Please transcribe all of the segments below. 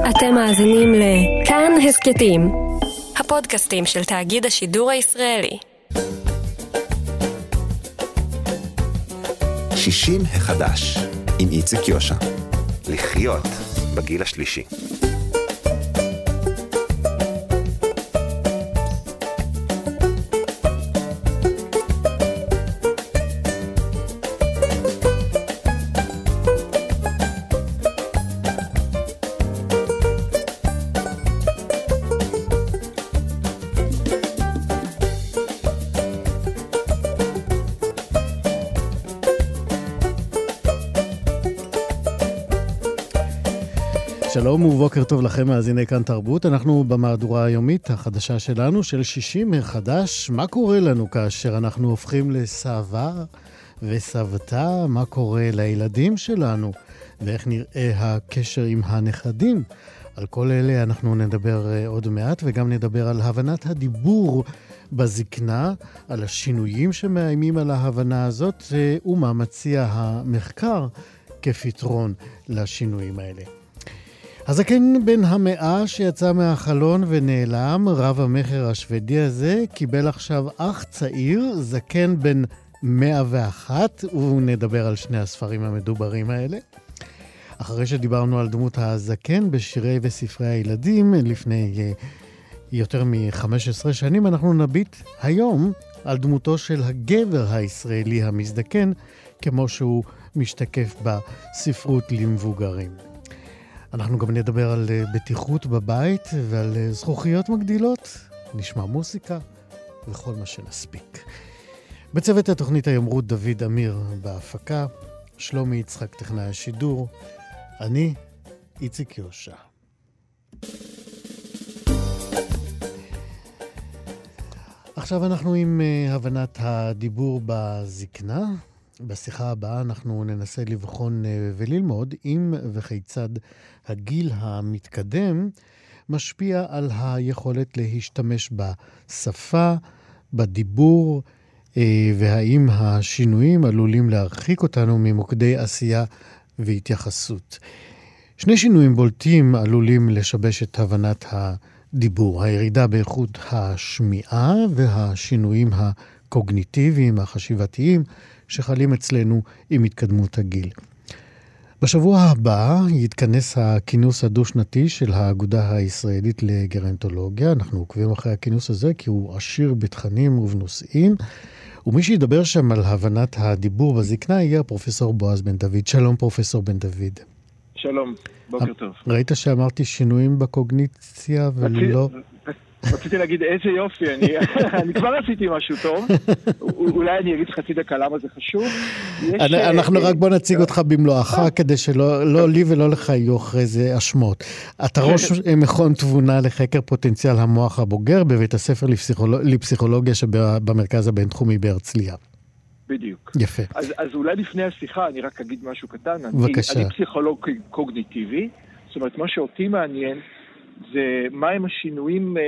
אתם מאזינים לכאן הסקטים, הפודקאסטים של תאגיד השידור הישראלי. 60 החדש, עם איציק יושע. לחיות בגיל השלישי. שלום ובוקר טוב לכם מאזיני כאן תרבות. אנחנו במהדורה היומית החדשה שלנו של 60 החדש. מה קורה לנו כאשר אנחנו הופכים לסבא וסבתא? מה קורה לילדים שלנו? ואיך נראה הקשר עם הנכדים? על כל אלה אנחנו נדבר עוד מעט, וגם נדבר על הבנת הדיבור בזקנה, על השינויים שמאיימים על ההבנה הזאת, ומה מציע המחקר כפתרון לשינויים האלה. הזקן בן המאה שיצא מהחלון ונעלם, רב המחר השוודי הזה, קיבל עכשיו אח צעיר, זקן בן 101, ונדבר על שני הספרים המדוברים האלה. אחרי שדיברנו על דמות הזקן בשירי וספרי הילדים לפני יותר מ-15 שנים, אנחנו נביט היום על דמותו של הגבר הישראלי המזדקן, כמו שהוא משתקף בספרות למבוגרים. אנחנו גם נדבר על בטיחות בבית ועל זכוכיות מגדילות, נשמע מוסיקה וכל מה שנספיק. בצוות התוכנית היום רות דוד אמיר בהפקה, שלומי יצחק טכנאי השידור, אני איציק יושע. עכשיו אנחנו עם הבנת הדיבור בזקנה. בשיחה הבאה אנחנו ננסה לבחון וללמוד אם וכיצד הגיל המתקדם משפיע על היכולת להשתמש בשפה, בדיבור, והאם השינויים עלולים להרחיק אותנו ממוקדי עשייה והתייחסות. שני שינויים בולטים עלולים לשבש את הבנת הדיבור, הירידה באיכות השמיעה והשינויים הקוגניטיביים, החשיבתיים, שחלים אצלנו עם התקדמות הגיל. בשבוע הבא יתכנס הכינוס הדו-שנתי של האגודה הישראלית לגרנטולוגיה. אנחנו עוקבים אחרי הכינוס הזה כי הוא עשיר בתכנים ובנושאים, ומי שידבר שם על הבנת הדיבור בזקנה יהיה הפרופסור בועז בן דוד. שלום פרופסור בן דוד. שלום, בוקר טוב. ראית שאמרתי שינויים בקוגניציה ולא... רציתי להגיד איזה יופי, אני כבר עשיתי משהו טוב, אולי אני אגיד חצי דקה למה זה חשוב. אנחנו רק בוא נציג אותך במלואך, כדי שלא לי ולא לך יהיו אחרי זה אשמות. אתה ראש מכון תבונה לחקר פוטנציאל המוח הבוגר בבית הספר לפסיכולוגיה שבמרכז הבינתחומי בהרצליה. בדיוק. יפה. אז אולי לפני השיחה אני רק אגיד משהו קטן. בבקשה. אני פסיכולוג קוגניטיבי, זאת אומרת מה שאותי מעניין, זה מהם השינויים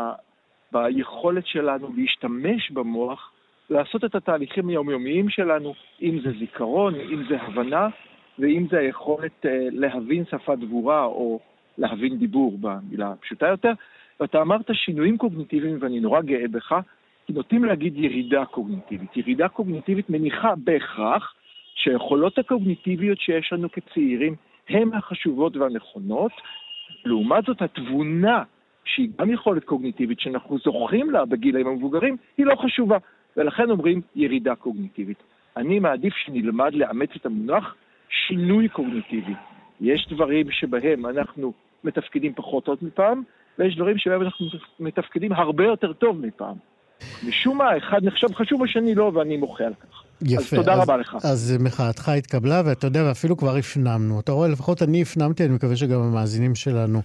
ביכולת שלנו להשתמש במוח, לעשות את התהליכים היומיומיים שלנו, אם זה זיכרון, אם זה הבנה, ואם זה היכולת להבין שפה דבורה או להבין דיבור במילה פשוטה יותר. ואתה אמרת שינויים קוגניטיביים, ואני נורא גאה בך, כי נוטים להגיד ירידה קוגניטיבית. ירידה קוגניטיבית מניחה בהכרח שהיכולות הקוגניטיביות שיש לנו כצעירים הן החשובות והנכונות, לעומת זאת, התבונה, שהיא גם יכולת קוגניטיבית, שאנחנו זוכים לה בגילאים המבוגרים, היא לא חשובה. ולכן אומרים ירידה קוגניטיבית. אני מעדיף שנלמד לאמץ את המונח שינוי קוגניטיבי. יש דברים שבהם אנחנו מתפקדים פחות טוב מפעם, ויש דברים שבהם אנחנו מתפקדים הרבה יותר טוב מפעם. משום מה, אחד נחשב חשוב, השני לא, ואני מוחה על כך. יפה, אז תודה רבה לך. אז מחאתך התקבלה, ואתה יודע, ואפילו כבר הפנמנו. אתה רואה, לפחות אני הפנמתי, אני מקווה שגם המאזינים שלנו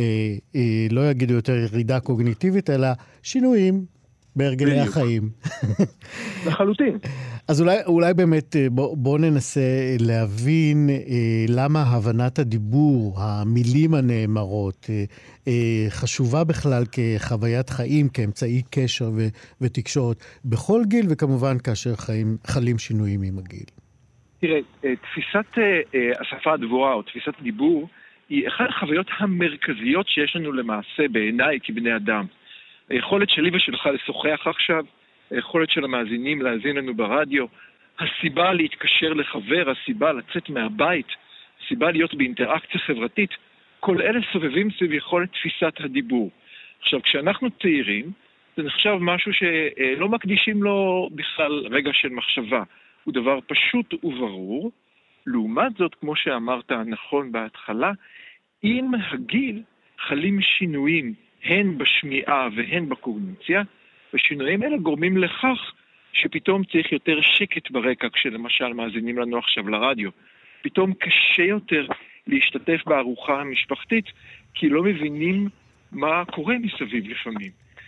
לא יגידו יותר ירידה קוגניטיבית, אלא שינויים בהרגלי החיים. לחלוטין. אז אולי באמת בוא ננסה להבין למה הבנת הדיבור, המילים הנאמרות, חשובה בכלל כחוויית חיים, כאמצעי קשר ותקשורת בכל גיל, וכמובן כאשר חלים שינויים עם הגיל. תראה, תפיסת השפה הדבורה או תפיסת דיבור היא אחת החוויות המרכזיות שיש לנו למעשה בעיניי כבני אדם. היכולת שלי ושלך לשוחח עכשיו, היכולת של המאזינים להאזין לנו ברדיו, הסיבה להתקשר לחבר, הסיבה לצאת מהבית, הסיבה להיות באינטראקציה חברתית, כל אלה סובבים סביב יכולת תפיסת הדיבור. עכשיו, כשאנחנו צעירים, זה נחשב משהו שלא מקדישים לו בכלל רגע של מחשבה. הוא דבר פשוט וברור. לעומת זאת, כמו שאמרת נכון בהתחלה, עם הגיל חלים שינויים, הן בשמיעה והן בקוגניציה, ושינויים אלה גורמים לכך שפתאום צריך יותר שקט ברקע, כשלמשל מאזינים לנו עכשיו לרדיו. פתאום קשה יותר להשתתף בארוחה המשפחתית, כי לא מבינים מה קורה מסביב לפעמים.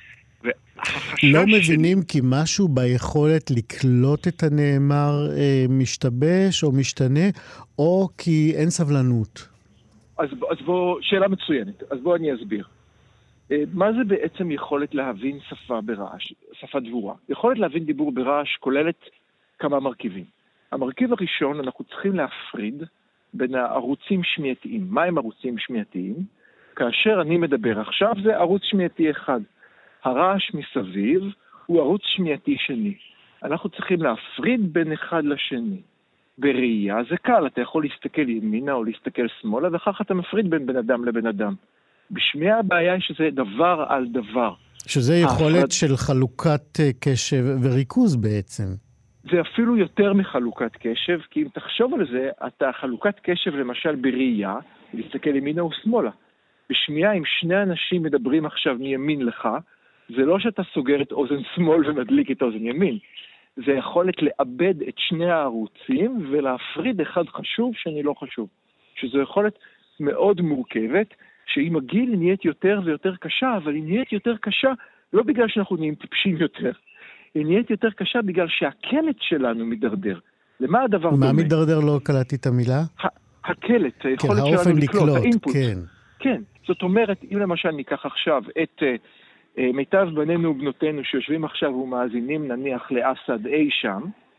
לא מבינים כי משהו ביכולת לקלוט את הנאמר משתבש או משתנה, או כי אין סבלנות? אז בוא, שאלה מצוינת. אז בוא אני אסביר. מה זה בעצם יכולת להבין שפה ברעש, שפה דבורה? יכולת להבין דיבור ברעש כוללת כמה מרכיבים. המרכיב הראשון, אנחנו צריכים להפריד בין הערוצים שמיעתיים. מה הם ערוצים שמיעתיים? כאשר אני מדבר עכשיו, זה ערוץ שמיעתי אחד. הרעש מסביב הוא ערוץ שמיעתי שני. אנחנו צריכים להפריד בין אחד לשני. בראייה זה קל, אתה יכול להסתכל ימינה או להסתכל שמאלה, וכך אתה מפריד בין בן אדם לבן אדם. בשמיעה הבעיה היא שזה דבר על דבר. שזה יכולת של חלוקת קשב וריכוז בעצם. זה אפילו יותר מחלוקת קשב, כי אם תחשוב על זה, אתה חלוקת קשב למשל בראייה, להסתכל ימינה או שמאלה. בשמיעה, אם שני אנשים מדברים עכשיו מימין לך, זה לא שאתה סוגר את אוזן שמאל ומדליק את אוזן ימין. זה יכולת לאבד את שני הערוצים ולהפריד אחד חשוב שאני לא חשוב. שזו יכולת מאוד מורכבת, שעם הגיל נהיית יותר ויותר קשה, אבל היא נהיית יותר קשה לא בגלל שאנחנו נהיים טיפשים יותר. היא נהיית יותר קשה בגלל שהקלט שלנו מדרדר. למה הדבר דומה? מה מדרדר? לא קלטתי את המילה? הקלט, היכולת שלנו לקלוט, האינפוט. כן. כן, זאת אומרת, אם למשל ניקח עכשיו את מיטב בנינו ובנותינו שיושבים עכשיו ומאזינים נניח לאסד אי שם,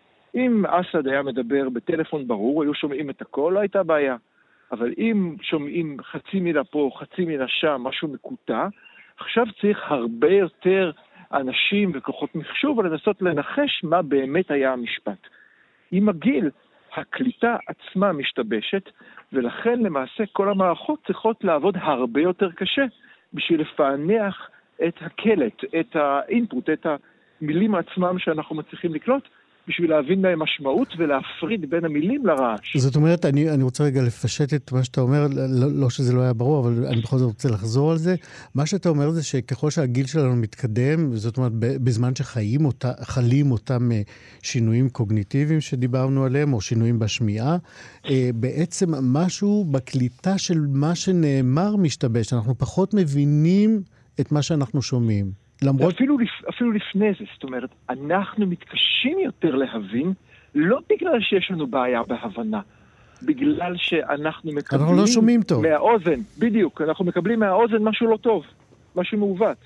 אם אסד היה מדבר בטלפון ברור, היו שומעים את הכל, לא הייתה בעיה. אבל אם שומעים חצי מילה פה, חצי מילה שם, משהו מקוטע, עכשיו צריך הרבה יותר אנשים וכוחות מחשוב לנסות לנחש מה באמת היה המשפט. עם הגיל, הקליטה עצמה משתבשת, ולכן למעשה כל המערכות צריכות לעבוד הרבה יותר קשה בשביל לפענח את הקלט, את האינפוט, את המילים עצמם שאנחנו מצליחים לקלוט, בשביל להבין להם משמעות ולהפריד בין המילים לרעש. זאת אומרת, אני רוצה רגע לפשט את מה שאתה אומר, לא שזה לא היה ברור, אבל אני בכל זאת רוצה לחזור על זה. מה שאתה אומר זה שככל שהגיל שלנו מתקדם, זאת אומרת, בזמן שחלים אותם שינויים קוגניטיביים שדיברנו עליהם, או שינויים בשמיעה, בעצם משהו בקליטה של מה שנאמר משתבש. אנחנו פחות מבינים את מה שאנחנו שומעים. למרות... אפילו לפני זה, זאת אומרת, אנחנו מתקשים יותר להבין, לא בגלל שיש לנו בעיה בהבנה, בגלל שאנחנו מקבלים... אנחנו לא שומעים טוב. מהאוזן, בדיוק, אנחנו מקבלים מהאוזן משהו לא טוב, משהו מעוות.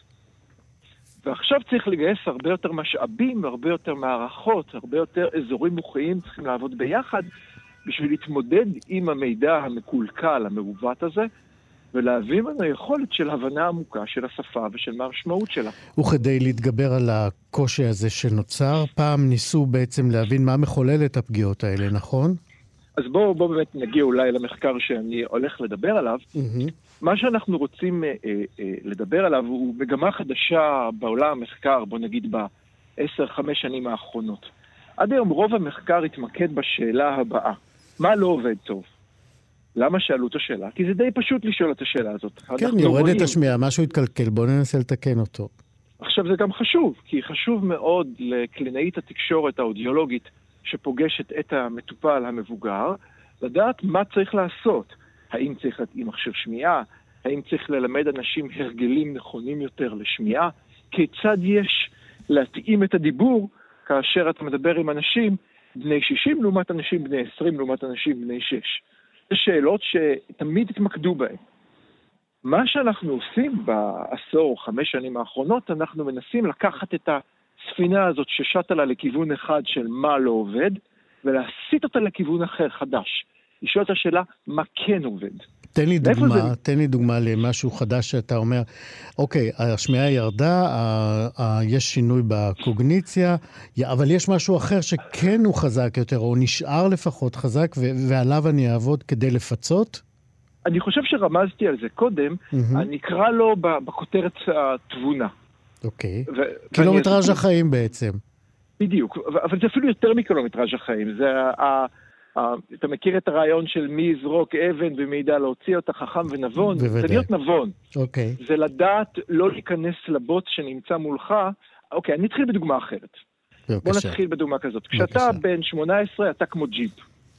ועכשיו צריך לגייס הרבה יותר משאבים, הרבה יותר מערכות, הרבה יותר אזורים מוחיים צריכים לעבוד ביחד, בשביל להתמודד עם המידע המקולקל, המעוות הזה, ולהביא לנו יכולת של הבנה עמוקה של השפה ושל המשמעות שלה. וכדי להתגבר על הקושי הזה שנוצר, פעם ניסו בעצם להבין מה מחולל את הפגיעות האלה, נכון? אז בואו באמת נגיע אולי למחקר שאני הולך לדבר עליו. מה שאנחנו רוצים לדבר עליו הוא מגמה חדשה בעולם המחקר, בוא נגיד ב10-5 שנים האחרונות. עד היום רוב המחקר התמקד בשאלה הבאה. מה לא עובד טוב? למה שאלו את השאלה? כי זה די פשוט לשאול את השאלה הזאת. כן, יורד את השמיעה, משהו התקלקל, בואו ננסה לתקן אותו. עכשיו זה גם חשוב, כי חשוב מאוד לקלינאית התקשורת האודיולוגית שפוגשת את המטופל המבוגר, לדעת מה צריך לעשות. האם צריך להתאים מכשיר שמיעה? האם צריך ללמד אנשים הרגלים נכונים יותר לשמיעה? כיצד יש להתאים את הדיבור כאשר אתה מדבר עם אנשים בני 60 לעומת אנשים בני 20 לעומת אנשים בני 6? זה שאלות שתמיד התמקדו בהן. מה שאנחנו עושים בעשור, 5 שנים האחרונות, אנחנו מנסים לקחת את הספינה הזאת ששטה לה לכיוון אחד של מה לא עובד, ולהסיט אותה לכיוון אחר חדש. לשאול את השאלה, מה כן עובד? תן לי דוגמה למשהו חדש שאתה אומר, אוקיי, השמיעה ירדה, יש שינוי בקוגניציה, אבל יש משהו אחר שכן הוא חזק יותר, או נשאר לפחות חזק, ועליו אני אעבוד כדי לפצות? אני חושב שרמזתי על זה קודם, אני אקרא לו בכותרת התבונה. אוקיי. קילומטראז' החיים בעצם. בדיוק, אבל זה אפילו יותר מקילומטראז' החיים. אתה מכיר את הרעיון של מי יזרוק אבן ומי ידע להוציא אותה חכם ונבון? זה להיות נבון. אוקיי. זה לדעת לא להיכנס לבוט שנמצא מולך. אוקיי, אני אתחיל בדוגמה אחרת. בוא נתחיל בדוגמה כזאת. כשאתה בן 18, אתה כמו ג'יפ.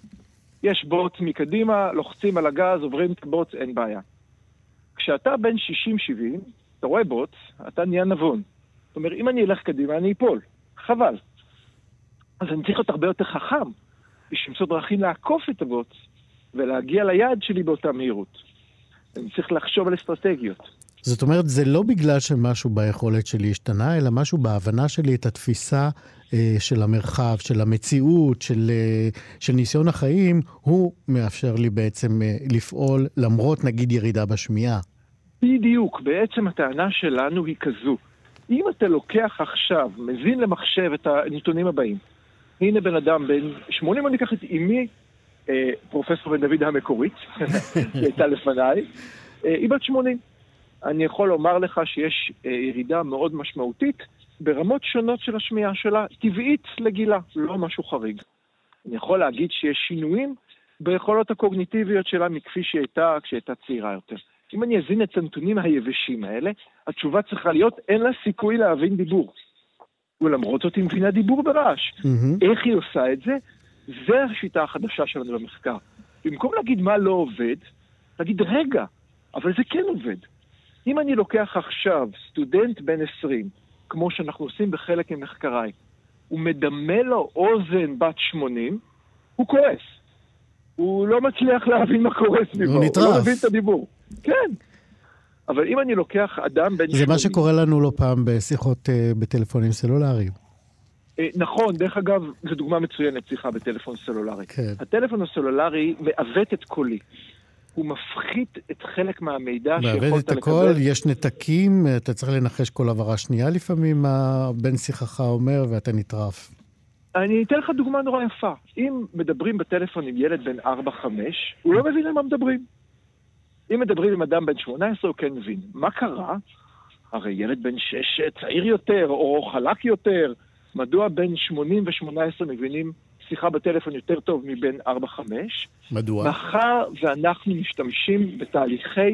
יש בוט מקדימה, לוחצים על הגז, עוברים את הבוט, אין בעיה. כשאתה בן 60-70, אתה רואה בוט, אתה נהיה נבון. זאת אומרת, אם אני אלך קדימה, אני אפול. חבל. אז אני צריך להיות הרבה יותר חכם, למצוא דרכים לעקוף את הבוט, ולהגיע ליעד שלי באותה מהירות. אני צריך לחשוב על אסטרטגיות. זאת אומרת, זה לא בגלל שמשהו ביכולת שלי השתנה, אלא משהו בהבנה שלי את התפיסה של המרחב, של המציאות, של ניסיון החיים, הוא מאפשר לי בעצם לפעול למרות נגיד ירידה בשמיעה. בדיוק, בעצם הטענה שלנו היא כזו. אם אתה לוקח עכשיו, מזין למחשב את הנתונים הבאים, הנה בן אדם בן 80, אני אקח את אמי, פרופסור בן דוד המקורית, היא הייתה לפניי, היא בת 80. אני יכול לומר לך שיש ירידה מאוד משמעותית ברמות שונות של השמיעה שלה, טבעית לגילה, לא משהו חריג. אני יכול להגיד שיש שינויים ביכולות הקוגניטיביות שלה מכפי שהיא הייתה כשהייתה צעירה יותר. אם אני אזין את הנתונים היבשים האלה, התשובה צריכה להיות, אין לה סיכוי להבין דיבור. ולמרות זאת היא מבינה דיבור ברעש. איך היא עושה את זה? זה השיטה החדשה שלנו במחקר. במקום להגיד מה לא עובד, להגיד רגע, אבל זה כן עובד. אם אני לוקח עכשיו סטודנט בן 20, כמו שאנחנו עושים בחלק ממחקריי, הוא מדמה לו אוזן בת 80, הוא כועס. הוא לא מצליח להבין מה קורה סביבו. הוא נטרף. הוא לא מבין את הדיבור. כן. אבל אם אני לוקח אדם בן 80... זה מה שקורה לנו לא פעם בשיחות בטלפונים סלולריים. נכון, דרך אגב, זו דוגמה מצוינת, שיחה בטלפון סלולרי. כן. הטלפון הסלולרי מעוות את קולי. הוא מפחית את חלק מהמידע שיכולת לקבל. מעוות את הכל, יש נתקים, אתה צריך לנחש כל עברה שנייה לפעמים, מה בן שיחך אומר, ואתה נטרף. אני אתן לך דוגמה נורא יפה. אם מדברים בטלפון עם ילד בן 4-5, הוא לא מבין על מה מדברים. אם מדברים עם אדם בן 18, הוא כן מבין. מה קרה? הרי ילד בן 6 צעיר יותר, או חלק יותר. מדוע בן 80 ו-18 מבינים שיחה בטלפון יותר טוב מבין 4-5? מדוע? מאחר ואנחנו משתמשים בתהליכי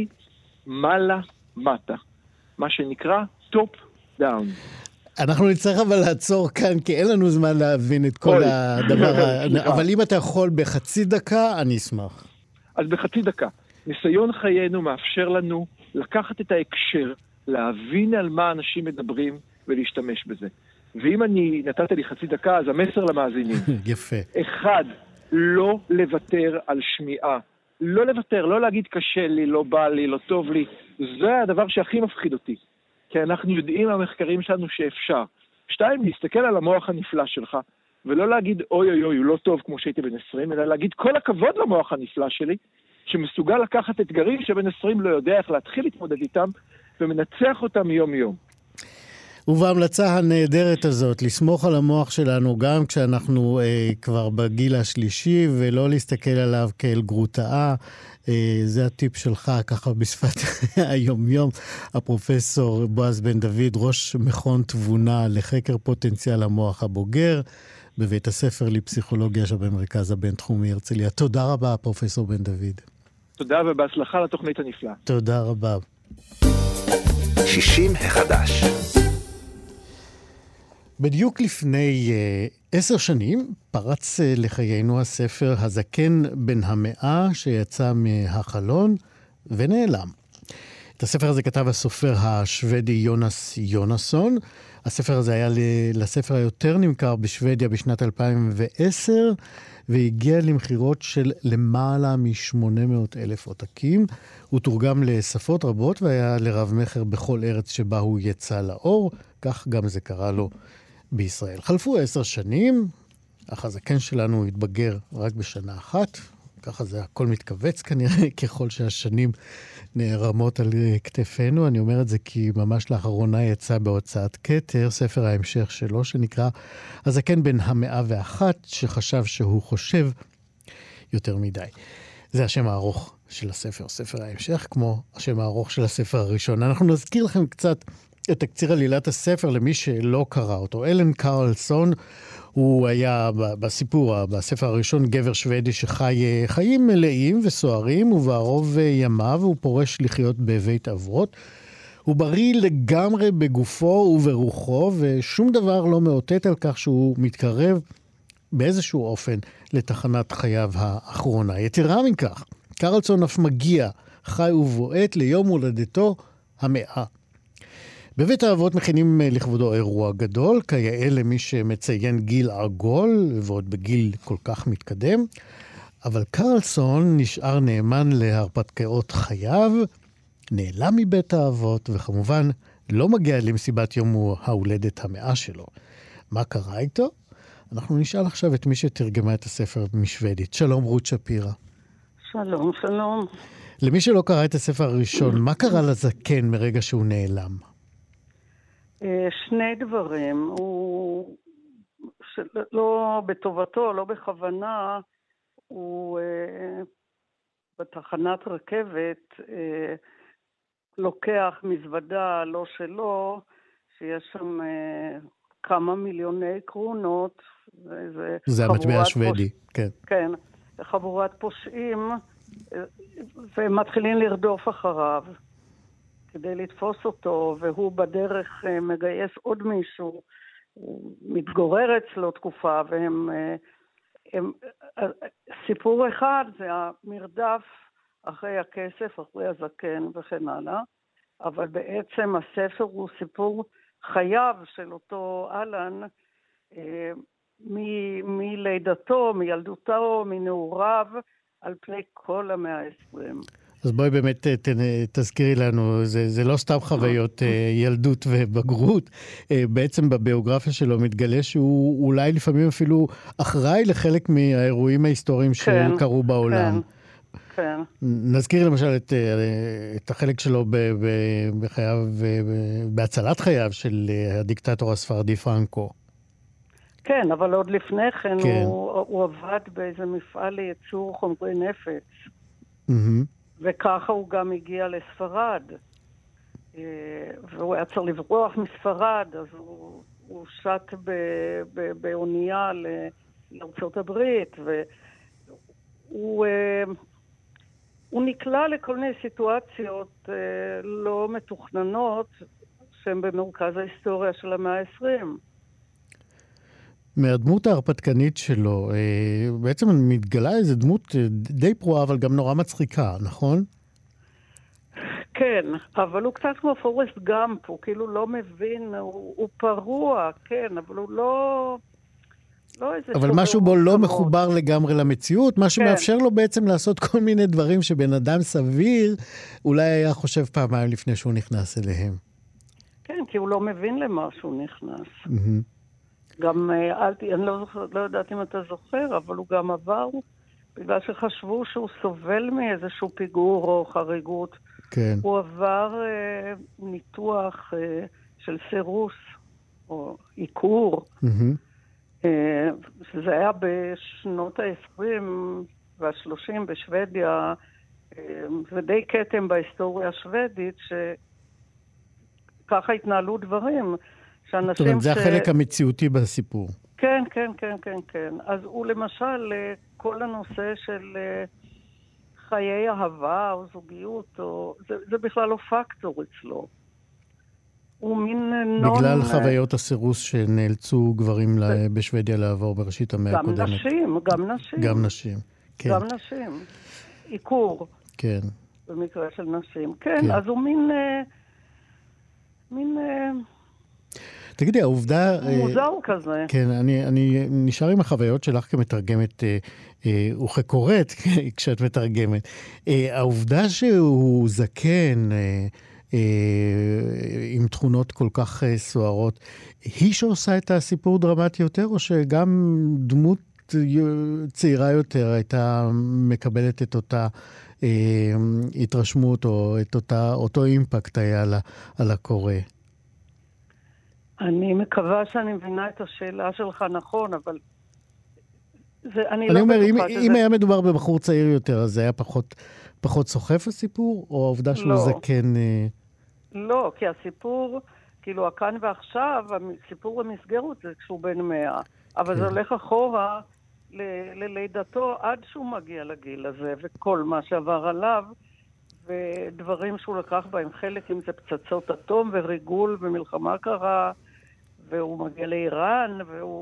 מעלה-מטה. מה שנקרא top-down. אנחנו נצטרך אבל לעצור כאן, כי אין לנו זמן להבין את כל הדבר. אבל אם אתה יכול בחצי דקה, אני אשמח. אז בחצי דקה. ניסיון חיינו מאפשר לנו לקחת את ההקשר, להבין על מה אנשים מדברים ולהשתמש בזה. ואם אני נתת לי חצי דקה, אז המסר למאזינים. יפה. 1, לא לוותר על שמיעה. לא לוותר, לא להגיד קשה לי, לא בא לי, לא טוב לי. זה הדבר שהכי מפחיד אותי. כי אנחנו יודעים מהמחקרים שלנו שאפשר. 2, להסתכל על המוח הנפלא שלך, ולא להגיד אוי אוי אוי, הוא לא טוב כמו שהייתי בן 20, אלא להגיד כל הכבוד למוח הנפלא שלי, שמסוגל לקחת אתגרים שבן 20 לא יודע איך להתחיל להתמודד איתם, ומנצח אותם יום יום. ובהמלצה הנהדרת הזאת, לסמוך על המוח שלנו גם כשאנחנו כבר בגיל השלישי, ולא להסתכל עליו כאל גרוטאה. זה הטיפ שלך, ככה בשפת היום-יום. הפרופסור בועז בן דוד, ראש מכון תבונה לחקר פוטנציאל המוח הבוגר, בבית הספר לפסיכולוגיה שבמרכז הבינתחומי הרצליה. תודה רבה, פרופסור בן דוד. תודה ובהצלחה לתוכנית הנפלאה. תודה רבה. 60 החדש. בדיוק לפני 10 שנים פרץ לחיינו הספר הזקן בן המאה שיצא מהחלון ונעלם. את הספר הזה כתב הסופר השוודי יונס יונסון. הספר הזה היה לספר היותר נמכר בשוודיה בשנת 2010, והגיע למחירות של למעלה מ-800,000 עותקים. הוא תורגם לשפות רבות והיה לרב מחר בכל ארץ שבה הוא יצא לאור, כך גם זה קרה לו בישראל. חלפו 10 שנים, אך הזקן שלנו התבגר רק בשנה אחת, ככה זה הכל מתכווץ כנראה, ככל שהשנים נערמות על כתפינו. אני אומר את זה כי ממש לאחרונה יצא בהוצאת כתר, ספר ההמשך שלו, שנקרא הזקן בן 101, שחשב שהוא חושב יותר מדי. זה השם הארוך של הספר, ספר ההמשך, כמו השם הארוך של הספר הראשון. אנחנו נזכיר לכם קצת את תקציר עלילת הספר למי שלא קרא אותו. אלן קרלסון, הוא היה בספר הראשון גבר שוודי שחי חיים מלאים וסוערים, ובערוב ימיו הוא פורש לחיות בבית אבות. הוא בריא לגמרי בגופו וברוחו, ושום דבר לא מאותת על כך שהוא מתקרב באיזשהו אופן לתחנת חייו האחרונה. יתרה מכך, קרלסון אף מגיע, חי ובועט ליום הולדתו 100. בבית האבות מכינים לכבודו אירוע גדול, כיאה למי שמציין גיל עגול, ועוד בגיל כל כך מתקדם. אבל קרלסון נשאר נאמן להרפתקאות חייו, נעלם מבית האבות, וכמובן לא מגיע למסיבת יום ההולדת 100 שלו. מה קרה איתו? אנחנו נשאל עכשיו את מי שתרגמה את הספר משוודית. שלום רות שפירא. שלום, שלום. למי שלא קרא את הספר הראשון, מה קרה לזקן מרגע שהוא נעלם? שני דברים. הוא לא בטובתו, לא בכוונה, הוא בתחנת רכבת לוקח מזוודה לא שלו, שיש שם כמה מיליוני קרונות. זה המטבע השוודי, כן. כן, חבורת פושעים, ומתחילים לרדוף אחריו כדי לתפוס אותו, והוא בדרך מגייס עוד מישהו, הוא מתגורר אצלו תקופה, סיפור אחד זה המרדף אחרי הכסף, אחרי הזקן וכן הלאה, אבל בעצם הספר הוא סיפור חייו של אותו אלן, מלידתו, מילדותו, מנעוריו, על פני כל המאה ה-20. אז בואי באמת תזכירי לנו, זה לא סתם חוויות ילדות ובגרות, בעצם בביוגרפיה שלו מתגלה שהוא אולי לפעמים אפילו אחראי לחלק מהאירועים ההיסטוריים שקרו בעולם. כן. נזכיר למשל את החלק שלו בחייו, בהצלת חייו של הדיקטטור הספרדי פרנקו. כן, אבל עוד לפני כן הוא עבד באיזה מפעל לייצור חומרי נפץ. וככה הוא גם הגיע לספרד. והוא היה צריך לברוח מספרד, אז הוא שט באונייה לארצות הברית, והוא נקלע לכל מיני סיטואציות לא מתוכננות, שהן במרכז ההיסטוריה של המאה ה-20. מהדמות ההרפתקנית שלו, בעצם מתגלה איזו דמות די פרועה, אבל גם נורא מצחיקה, נכון? כן, אבל הוא קצת כמו פורסט גאמפ, הוא כאילו לא מבין, הוא פרוע, כן, אבל הוא לא איזה... אבל משהו בו לא מחובר לגמרי למציאות, מה שמאפשר לו בעצם לעשות כל מיני דברים שבן אדם סביר, אולי היה חושב פעמיים לפני שהוא נכנס אליהם. כן, כי הוא לא מבין למה שהוא נכנס. גם, אני לא יודעת אם אתה זוכר, אבל הוא גם עבר, בגלל שחשבו שהוא סובל מאיזשהו פיגור או חריגות. כן. הוא עבר ניתוח של סירוס, או עיקור. שזה היה בשנות ה-20 וה-30 בשוודיה, זה די קטם בהיסטוריה השוודית, שככה התנהלו דברים. זאת אומרת, זה החלק המציאותי בסיפור. כן. אז הוא למשל, כל הנושא של חיי אהבה או זוגיות, זה בכלל לא פקטור אצלו. הוא מין בגלל חוויות הסירוס שנאלצו גברים בשוודיה לעבור בראשית המאה הקודמת. גם נשים. כן. גם נשים. עיקור. כן. במקרה של נשים. כן, אז הוא מין תגידי, העובדה... מוזר כזה. כן, אני נשאר עם החוויות שלך כמתרגמת וכקוראת כשאת מתרגמת. העובדה שהוא זקן עם תכונות כל כך סוערות, היא שעושה את הסיפור דרמטי יותר, או שגם דמות צעירה יותר הייתה מקבלת את אותה התרשמות, או את אותו אימפקט היה על הקורא? אני מקווה שאני מבינה את השאלה שלך נכון, אבל אני אומר, אם היה מדובר בבחור צעיר יותר, אז זה היה פחות סוחף הסיפור, או העובדה שהוא זקן? לא, כי הסיפור, כאילו, הכאן ועכשיו, הסיפור המסגרות זה כשהוא בן 100, אבל זה הולך אחורה ללידתו עד שהוא מגיע לגיל הזה, וכל מה שעבר עליו, ודברים שהוא לקח בהם חלק, אם זה פצצות אטום וריגול ומלחמה קרה, והוא מגיע לאיראן,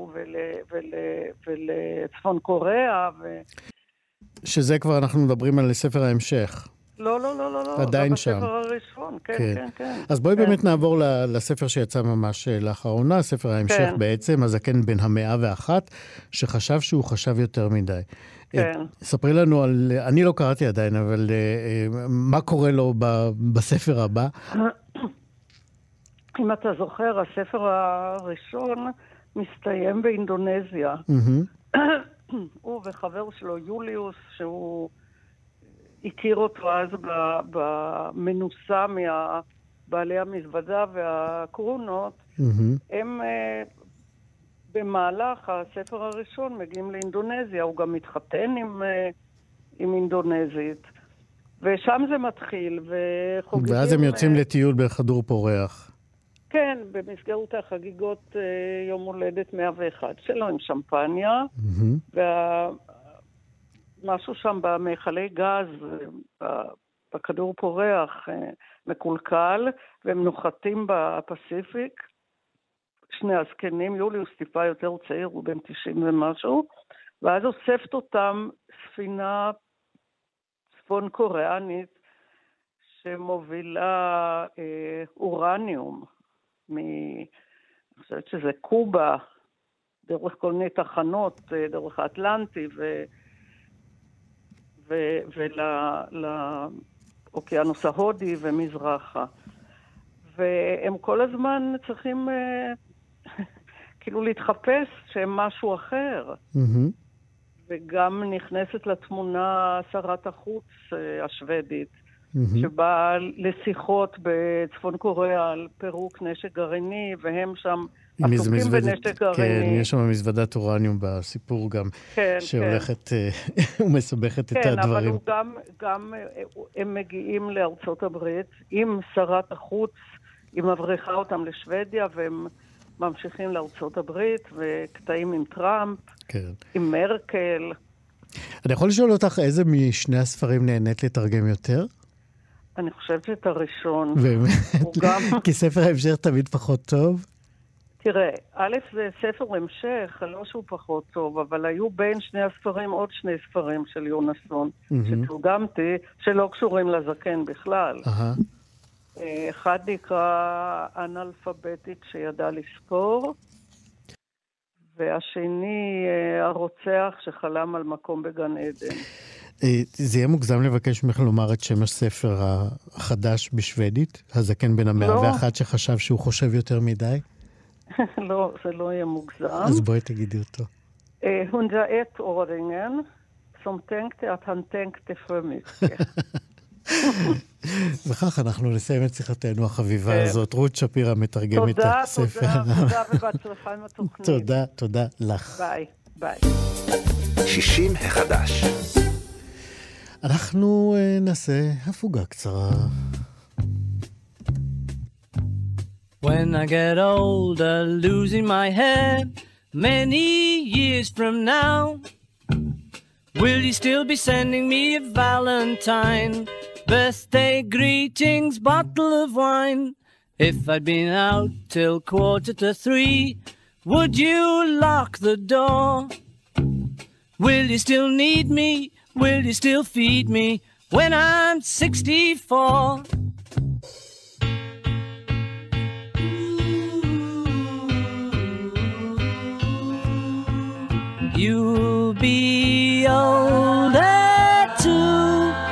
ולצפון קוריאה. שזה כבר אנחנו מדברים על ספר ההמשך. לא. עדיין שם. בספר הראשון, כן. אז בואי באמת נעבור לספר שיצא ממש לאחרונה, ספר ההמשך בעצם, הזקן בן 101, שחשב שהוא חשב יותר מדי. כן. ספרי לנו על, אני לא קראתי עדיין, אבל מה קורה לו בספר הבא? אם אתה זוכר, הספר הראשון מסתיים באינדונזיה. הוא וחבר שלו, יוליוס, שהוא הכיר אותו אז במנוסה מבעלי המזוודה והקרונות, הם במהלך הספר הראשון מגיעים לאינדונזיה, הוא גם מתחתן עם אינדונזית, ושם זה מתחיל, וחוגגים... ואז הם יוצאים לטיול בחדור פורח. כן, במסגרת החגיגות יום הולדת 101 שלו עם שמפניה, ומשהו שם במחלי גז, בכדור פורח מקולקל, והם נוחתים בפסיפיק. שני הזקנים, יוליוס טיפה יותר צעיר, הוא בן 90 ומשהו, ואז אוספת אותם ספינה צפון קוריאנית שמובילה אורניום. אני חושבת שזה קובה, דרך כל מיני תחנות, דרך האטלנטי ולאוקיינוס ההודי ומזרחה. והם כל הזמן צריכים כאילו להתחפש שהם משהו אחר. וגם נכנסת לתמונה שרת החוץ השוודית, שבאה לשיחות בצפון קוריאה על פירוק נשק גרעיני, והם שם עסוקים בנשק גרעיני. כן, יש שם מזוודת אורניום בסיפור גם, שהולכת ומסבכת את הדברים. כן, אבל גם הם מגיעים לארצות הברית עם שרת החוץ, היא מבריחה אותם לשוודיה, והם ממשיכים לארצות הברית, וקטעים עם טראמפ, עם מרקל. אני יכול לשאול אותך איזה משני הספרים נהנית לתרגם יותר? אני חושבת שאת הראשון. באמת? כי ספר ההמשך תמיד פחות טוב? תראה, א' זה ספר המשך, לא שהוא פחות טוב, אבל היו בין שני הספרים עוד שני ספרים של יונסון, שתורגמתי, שלא קשורים לזקן בכלל. אחד נקרא אנאלפביתית שידע לספור, והשני הרוצח שחלם על מקום בגן עדן. זה יהיה מוגזם לבקש ממך לומר את שם הספר החדש בשוודית? הזקן בן 101 שחשב שהוא חושב יותר מדי? לא, זה לא יהיה מוגזם. אז בואי תגידי אותו. 101 ordningen som tänkte att han tänkte för mycket. וכך אנחנו נסיים את שיחתנו החביבה הזאת. רות שפירא מתרגמת את הספר. תודה ובהצלחה עם התוכנית. תודה לך. ביי. 60 החדש. אנחנו נעשה הפוגה קצרה. When I get older, losing my head, many years from now, will you still be sending me a Valentine, birthday greetings, bottle of wine? If I'd been out till 2:45, would you lock the door? Will you still need me? Will you still feed me when I'm 64? You'll be older too,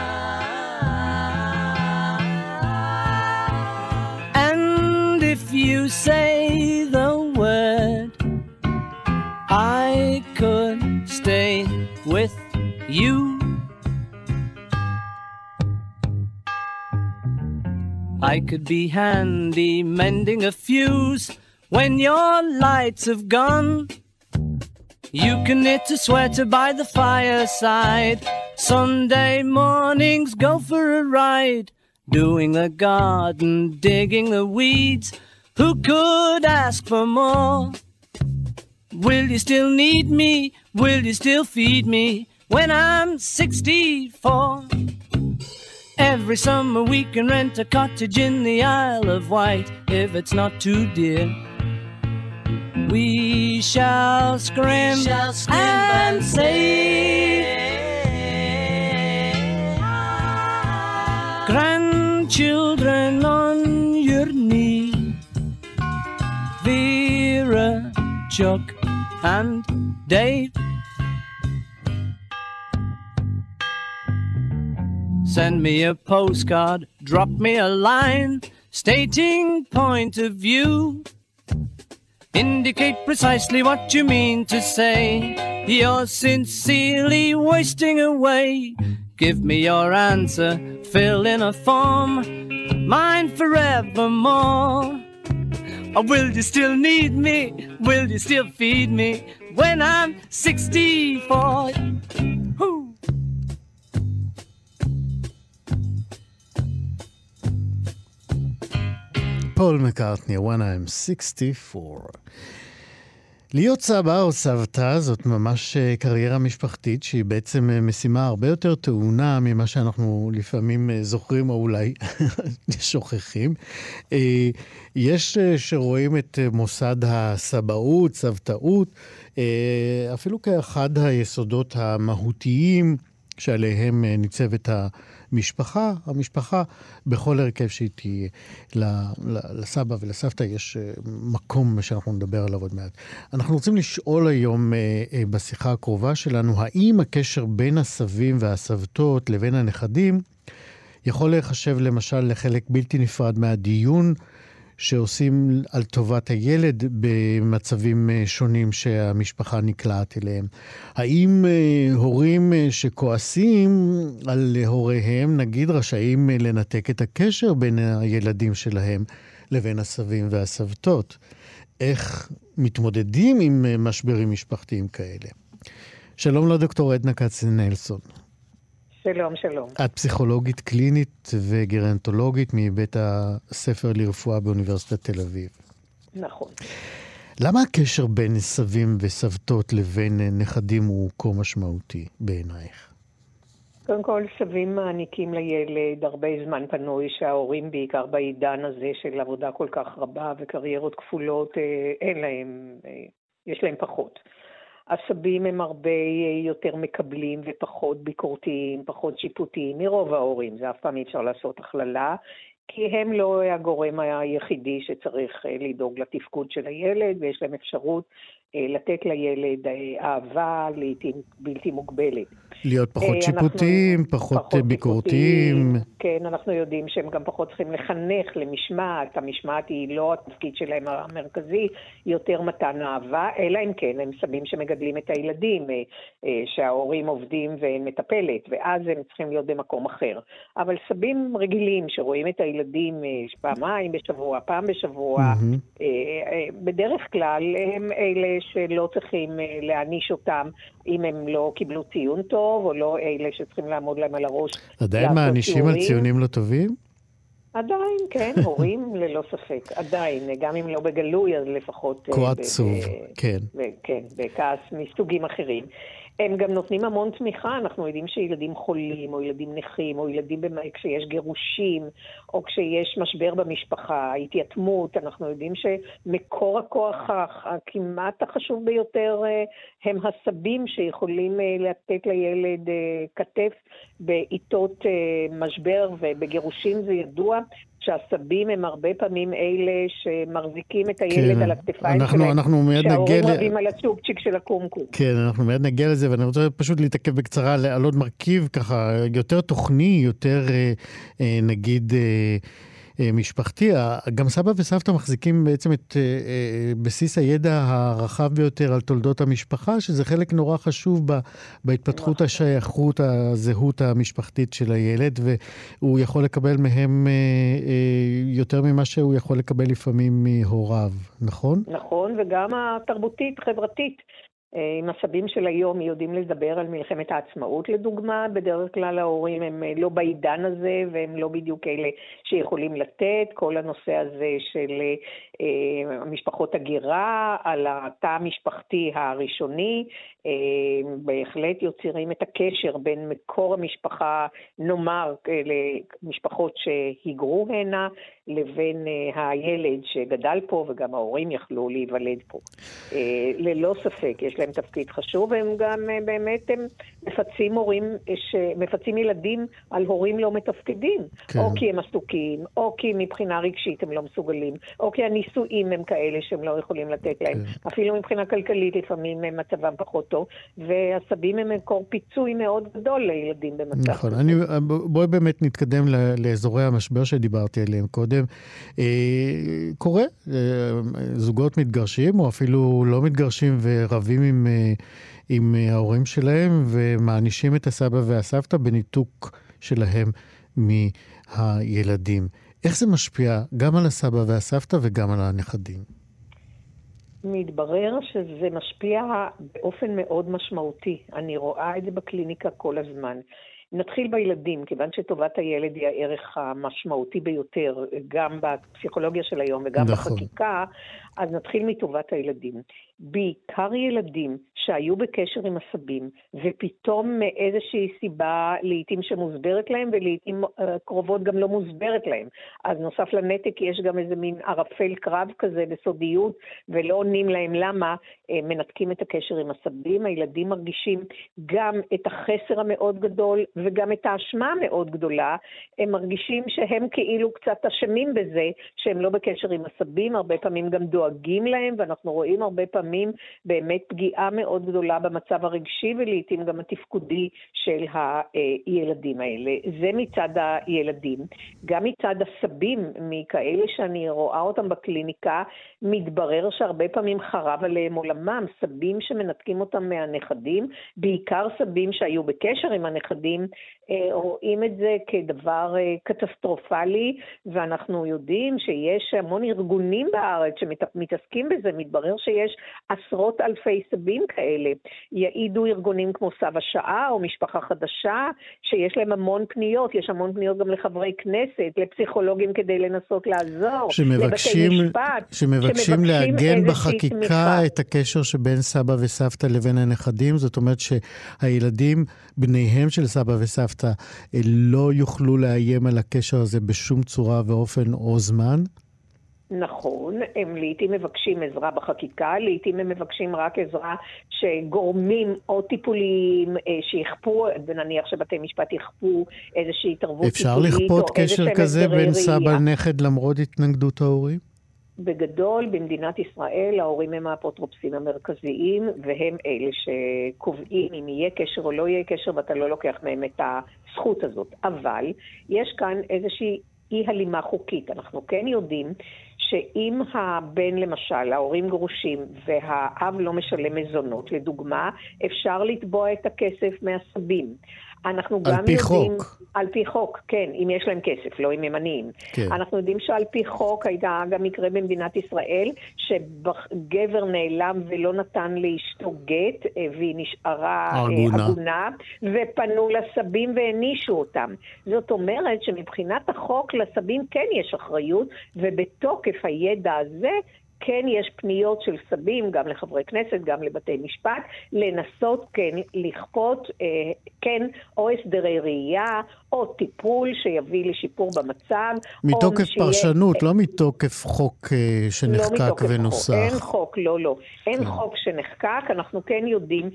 and if you say the word, I could stay I could be handy mending a fuse when your lights have gone. You can knit a sweater by the fireside. Sunday mornings go for a ride, doing the garden, digging the weeds. Who could ask for more? Will you still need me? Will you still feed me when I'm 64? Every summer we can rent a cottage in the Isle of Wight, if it's not too dear. We shall scream and say, grandchildren on your knee, Vera, Chuck and Dave. Send me a postcard, drop me a line, stating point of view. Indicate precisely what you mean to say. You're sincerely wasting away. Give me your answer, fill in a form, mine forevermore. Or will you still need me? Will you still feed me when I'm 64? Woo! פול מקארטני, When I'm 64. להיות סבא או סבתא זאת ממש קריירה משפחתית שהיא בעצם משימה הרבה יותר טעונה ממה שאנחנו לפעמים זוכרים או אולי שוכחים. יש שרואים את מוסד הסבאות, סבתאות, אפילו כאחד היסודות המהותיים שעליהם ניצבת המשפחה בכל הרכב שהיא תהיה. לסבא ולסבתא יש מקום שאנחנו נדבר עליו עוד מעט. אנחנו רוצים לשאול היום בשיחה הקרובה שלנו, האם הקשר בין הסבים והסבתות לבין הנכדים יכול להיחשב למשל לחלק בלתי נפרד מהדיון שעושים על טובת הילד במצבים שונים שהמשפחה נקלעת אליהם. האם הורים שכועסים על הוריהם, נגיד, רשאים לנתק את הקשר בין הילדים שלהם לבין הסבים והסבתות? איך מתמודדים עם משברים משפחתיים כאלה? שלום לדוקטור עדנה כץ-נלסון. שלום, שלום. את פסיכולוגית קלינית וגרנטולוגית מבית הספר לרפואה באוניברסיטת תל אביב. נכון. למה הקשר בין סבים וסבתות לבין נכדים הוא כה משמעותי בעינייך? קודם כל, סבים מעניקים לילד הרבה זמן פנוי שההורים בעיקר בעידן הזה של עבודה כל כך רבה וקריירות כפולות אין להם, יש להם פחות. הסבים הם הרבה יותר מקבלים ופחות ביקורתיים, פחות שיפוטיים מרוב ההורים. זה אף פעם אי אפשר לעשות הכללה, כי הם לא הגורם היחידי שצריך לדאוג לתפקוד של הילד, ויש להם אפשרות לתת לילד אהבה לעתים בלתי מוגבלת. להיות פחות שיפוטיים, פחות ביקורתיים. כן, אנחנו יודעים שהם גם פחות צריכים לחנך למשמעת. המשמעת היא לא התפקיד שלהם המרכזי, יותר מתן אהבה, אלא אם כן, הם סבים שמגדלים את הילדים, שההורים עובדים ומטפלת, ואז הם צריכים להיות במקום אחר. אבל סבים רגילים שרואים את הילדים פעמיים בשבוע, פעם בשבוע, בדרך כלל הם אלה שלא צריכים להעניש אותם אם הם לא קיבלו ציון טוב, או לא אלה שצריכים לעמוד להם על הראש. עדיין מענישים על ציונים לא טובים? עדיין, כן, הורים ללא ספק. עדיין, גם אם לא בגלוי, אז לפחות... כה עצוב, כן. כן, בכעס מסוגים אחרים. הם גם נותנים המון תמיכה, אנחנו יודעים שילדים חולים, או ילדים נכים, או ילדים כשיש גירושים, או כשיש משבר במשפחה, התייתמות, אנחנו יודעים שמקור הכוח הכמעט החשוב ביותר הם הסבים שיכולים לתת לילד כתף בעיתות משבר, ובגירושים זה ידוע שהסבים הם הרבה פעמים אלה שמחזיקים את הילד על הכתפיים שלהם, שההורים רבים על הצ'ופצ'יק של הקומקום. כן, אנחנו מיד נגיע לזה, ואני רוצה פשוט להתעכב בקצרה על עוד מרכיב ככה יותר תוכני, יותר נגיד משפחתי. גם סבא וסבתא מחזיקים בעצם את בסיס הידע הרחב ביותר על תולדות המשפחה, שזה חלק נורא חשוב בהתפתחות השייכות, הזהות המשפחתית של הילד, והוא יכול לקבל מהם יותר ממה שהוא יכול לקבל לפעמים מהוריו, נכון? נכון, וגם התרבותית, חברתית. עם הסבים של היום יודעים לדבר על מלחמת העצמאות לדוגמה, בדרך כלל ההורים הם לא בעידן הזה והם לא בדיוק אלה שיכולים לתת, כל הנושא הזה של משפחות הגירה, על התא המשפחתי הראשוני, בהחלט יוצרים את הקשר בין מקור המשפחה, נאמר, למשפחות שהיגרו הנה, לבין הילד שגדל פה, וגם ההורים יכלו להיוולד פה. ללא ספק, יש להם תפקיד חשוב, והם גם באמת הם מפצים ילדים על הורים לא מתפקדים, כן. או כי הם עסוקים, או כי מבחינה רגשית הם לא מסוגלים, או כי הנישואים הם כאלה שהם לא יכולים לתת להם. כן. אפילו מבחינה כלכלית לפעמים מצבם פחות טוב, והסבים הם מקור פיצוי מאוד גדול לילדים במצב. נכון, בואי באמת נתקדם לאזורי המשבר שדיברתי עליהם קודם. קורה, זוגות מתגרשים, או אפילו לא מתגרשים ורבים עם ההורים שלהם, ומענישים את הסבא והסבתא בניתוק שלהם מהילדים. איך זה משפיע גם על הסבא והסבתא וגם על הנכדים? מתברר שזה משפיע באופן מאוד משמעותי. אני רואה את זה בקליניקה כל הזמן. נתחיל בילדים, כיוון שטובת הילד היא הערך המשמעותי ביותר, גם בפסיכולוגיה של היום וגם בחקיקה, אז נתחיל מטובת הילדים. בעיקר ילדים שהיו בקשר עם הסבים, ופתאום מאיזושהי סיבה לעתים שמוסברת להם, ולעתים קרובות גם לא מוסברת להם. אז נוסף לנתק יש גם איזה מין ערפל קרב כזה בסודיות, ולא עונים להם למה מנתקים את הקשר עם הסבים. הילדים מרגישים גם את החסר המאוד גדול, וגם את האשמה המאוד גדולה. הם מרגישים שהם כאילו קצת אשמים בזה, שהם לא בקשר עם הסבים, הרבה פעמים גם דואגים להם, ואנחנו רואים הרבה פעמים באמת פגיעה מאוד גדולה במצב הרגשי, ולעיתים גם התפקודי של הילדים האלה. זה מצד הילדים. גם מצד הסבים, מכאלה שאני רואה אותם בקליניקה, מתברר שהרבה פעמים חרב עליהם עולמם, סבים שמנתקים אותם מהנכדים, בעיקר סבים שהיו בקשר עם הנכדים, רואים את זה כדבר קטסטרופלי, ואנחנו יודעים שיש המון ארגונים בארץ שמתעסקים בזה. מתברר שיש עשרות אלפי סבים כאלה. יעידו ארגונים כמו סב השעה או משפחה חדשה, שיש להם המון פניות. יש המון פניות גם לחברי כנסת, לפסיכולוגים כדי לנסות לעזור, לבתי משפט. שמבקשים לעגן בחקיקה את הקשר שבין סבא וסבתא לבין הנכדים. זאת אומרת שהילדים, בניהם של סבא וסבתא, לא יוכלו לאיים על הקשר הזה בשום צורה ואופן או זמן? נכון, הם לעתים מבקשים עזרה בחקיקה, לעתים הם מבקשים רק עזרה שגורמים או טיפוליים שיכפו, ונניח שבתי משפט יכפו איזושהי התערבות טיפולית. אפשר לכפות קשר כזה בין סבא לנכד למרות התנגדות ההורים? בגדול, במדינת ישראל, ההורים הם האפוטרופסים המרכזיים, והם אלה שקובעים אם יהיה קשר או לא יהיה קשר, ואתה לא לוקח מהם את הזכות הזאת. אבל יש כאן איזושהי אי הלימה חוקית. אנחנו כן יודעים שאם הבן למשל, ההורים גרושים, והאב לא משלם מזונות, לדוגמה, אפשר לתבוע את הכסף מהסבים. אנחנו גם יודעים, חוק. על פי חוק, כן, אם יש להם כסף, לא אם הם עניים. כן. אנחנו יודעים שעל פי חוק הייתה גם מקרה במדינת ישראל, שגבר נעלם ולא נתן לאשתו גט, והיא נשארה עגונה, ופנו לסבים והנישו אותם. זאת אומרת שמבחינת החוק לסבים כן יש אחריות, ובתוקף הידע הזה, כן יש פניות של סבים, גם לחברי כנסת, גם לבתי משפט, לנסות כן לכפות, כן, או הסדרי ראייה, או טיפול שיביא לשיפור במצב. מתוקף פרשנות, לא מתוקף חוק שנחקק ונוסח. אין חוק, לא. אין חוק שנחקק. אנחנו כן יודעים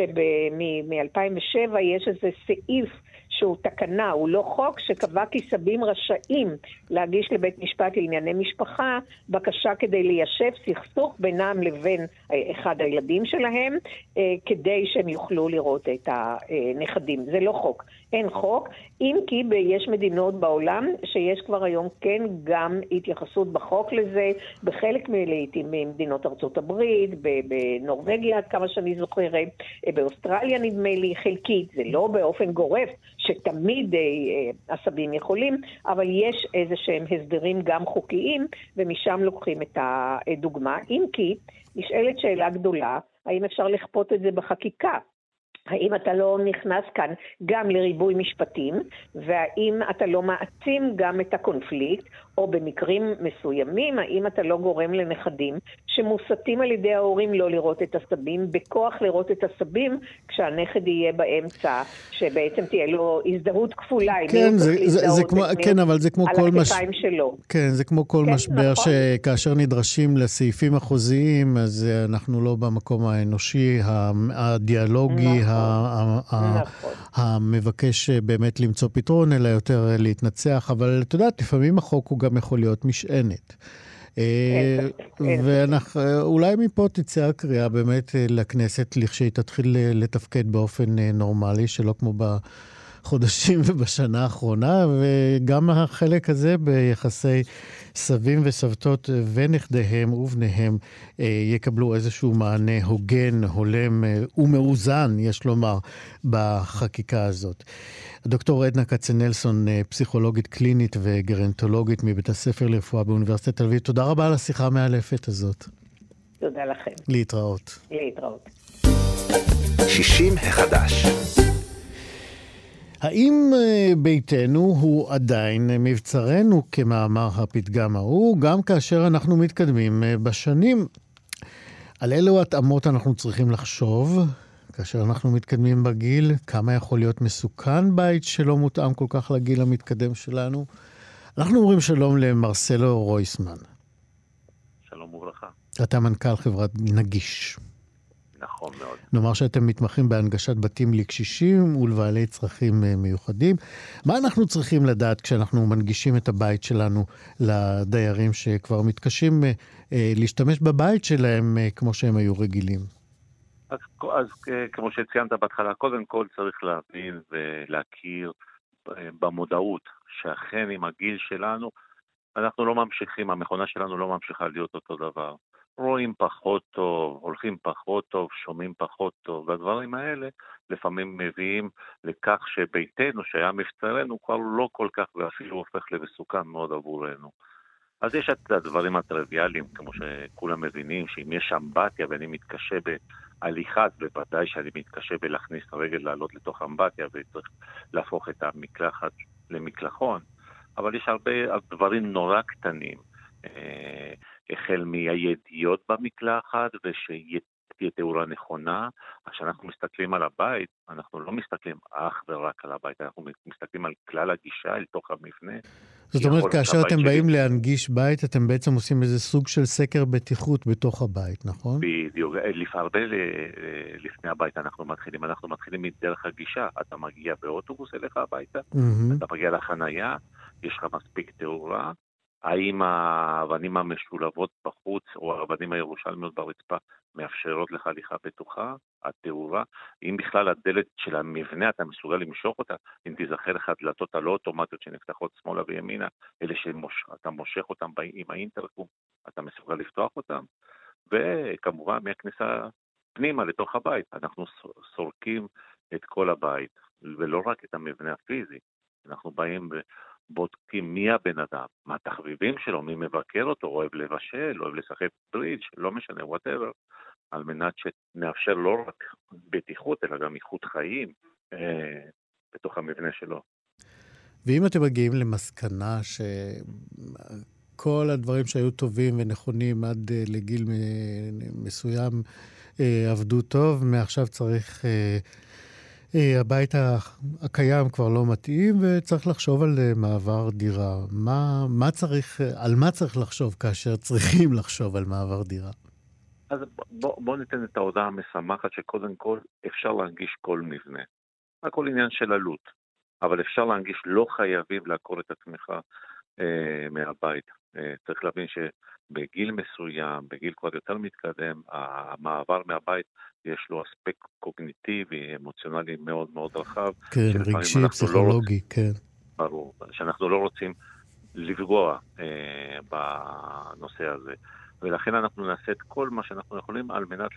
שמ-2007 יש איזה סעיף שהוא תקנה, הוא לא חוק, שקבע כי סבים רשאים להגיש לבית משפט לענייני משפחה, בקשה כדי ליישב סכסוך בינם לבין אחד הילדים שלהם, כדי שהם יוכלו לראות את הנכדים. זה לא חוק. אין חוק, אם כי יש מדינות בעולם שיש כבר היום כן גם התייחסות בחוק לזה, בחלק לעתים ממדינות ארצות הברית, בנורווגיה עד כמה שאני זוכרת, באוסטרליה נדמה לי חלקית, זה לא באופן גורף שתמיד עשבים יכולים, אבל יש איזה שהם הסדרים גם חוקיים, ומשם לוקחים את הדוגמה. אם כי נשאלת שאלה גדולה, האם אפשר לכפות את זה בחקיקה? האם אתה לא נכנס כאן גם לריבוי משפטים, והאם אתה לא מעצים גם את הקונפליקט, או במקרים מסוימים, האם אתה לא גורם לנכדים שמוסתים על ידי ההורים לא לראות את הסבים, בכוח לראות את הסבים, כשהנכד יהיה באמצע, שבעצם תהיה לו הזדהות כפולה. כן, כן, אבל זה כמו כל כן, זה כמו כל משבר שכאשר נדרשים לסעיפים החוזיים, אז אנחנו לא במקום האנושי, הדיאלוגי, המבקש באמת למצוא פתרון, אלא יותר להתנצח, אבל אתה יודעת, לפעמים החוק הוא גם יכול להיות משענת. ואולי מפה תצא הקריאה באמת לכנסת, לכשהיא תתחיל לתפקד באופן נורמלי, שלא כמו בחודשים ובשנה האחרונה, וגם החלק הזה ביחסי סבים וסבתות ונכדיהם ובניהם יקבלו איזשהו מענה הוגן, הולם ומאוזן, יש לומר, בחקיקה הזאת. דוקטור עדנה כצנלסון, פסיכולוגית קלינית וגרנטולוגית מבית הספר לרפואה באוניברסיטת תל אביב, תודה רבה על השיחה המאלפת הזאת. תודה לכם. להתראות. להתראות. 60 החדש. האם ביתנו הוא עדיין מבצרנו, כמאמר הפתגם ההוא, גם כאשר אנחנו מתקדמים בשנים? על אילו התאמות אנחנו צריכים לחשוב, כאשר אנחנו מתקדמים בגיל, כמה יכול להיות מסוכן בית שלא מותאם כל כך לגיל המתקדם שלנו? אנחנו אומרים שלום למרסלו רויסמן. שלום וברכה. אתה מנכ"ל חברת נגיש. נכון מאוד. נאמר שאתם מתמחים בהנגשת בתים לקשישים ולבעלי צרכים מיוחדים. מה אנחנו צריכים לדעת כשאנחנו מנגישים את הבית שלנו לדיירים שכבר מתקשים להשתמש בבית שלהם כמו שהם היו רגילים? אז כמו שציינת בהתחלה, קודם כל צריך להבין ולהכיר במודעות שאכן עם הגיל שלנו אנחנו לא ממשיכים, המכונה שלנו לא ממשיכה להיות אותו דבר. רואים פחות טוב, הולכים פחות טוב, שומעים פחות טוב, והדברים האלה לפעמים מביאים לכך שביתנו שהיה מבצרנו כבר לא כל כך ואפילו הופך למסוכן מאוד עבורנו. אז יש את הדברים הטריוויאליים, כמו שכולם מבינים, שאם יש אמבטיה ואני מתקשה בהליכה, בוודאי שאני מתקשה בלהכניס רגל לעלות לתוך אמבטיה, וצריך להפוך את המקלחת למקלחון. אבל יש הרבה דברים נורא קטנים, החל מהידיעות במקלחת, ושתהיה תאורה נכונה. אז כשאנחנו מסתכלים על הבית, אנחנו לא מסתכלים אך ורק על הבית, אנחנו מסתכלים על כלל הגישה אל תוך המבנה. זאת אומרת, כאשר אתם באים להנגיש בית, אתם בעצם עושים איזה סוג של סקר בטיחות בתוך הבית, נכון? בדיוק, הרבה לפני הבית אנחנו מתחילים מדרך הגישה. אתה מגיע באוטובוס אליך הביתה, אתה מגיע לחנייה, יש לך מספיק תאורה, האם האבנים המשולבות בחוץ או האבנים הירושלמיות ברצפה מאפשרות לך הליכה בטוחה, התאורה, אם בכלל הדלת של המבנה אתה מסוגל למשוך אותה, אם תיזכר לך הדלתות הלא אוטומטיות שנפתחות שמאלה וימינה, אלה שאתה מושך אותם עם האינטרקום, אתה מסוגל לפתוח אותם, וכמובן מהכניסה פנימה לתוך הבית, אנחנו סורקים את כל הבית, ולא רק את המבנה הפיזי, אנחנו באים בודקים מי הבן אדם, מה התחביבים שלו, מי מבקר אותו, אוהב לבשל, אוהב לשחק ברידג', לא משנה, whatever, על מנת שנאפשר לא רק בטיחות, אלא גם איכות חיים בתוך המבנה שלו. ואם אתם מגיעים למסקנה שכל הדברים שהיו טובים ונכונים עד לגיל מסוים עבדו טוב, מעכשיו צריך... הבית הקיים כבר לא מתאים, וצריך לחשוב על מעבר דירה. על מה צריך לחשוב כאשר צריכים לחשוב על מעבר דירה? אז בוא ניתן את ההודעה המשמחת שקודם כל אפשר להנגיש כל מבנה. הכל עניין של עלות, אבל אפשר להנגיש, לא חייבים לעקור את עצמך מהבית. צריך להבין שבגיל מסוים, בגיל כבר יותר מתקדם, המעבר מהבית יש לו אספקט קוגניטיבי, אמוציונלי מאוד מאוד רחב. כן, רגשי, פסיכולוגי, כן. ברור, שאנחנו לא רוצים לפגוע בנושא הזה. ולכן אנחנו נעשה את כל מה שאנחנו יכולים על מנת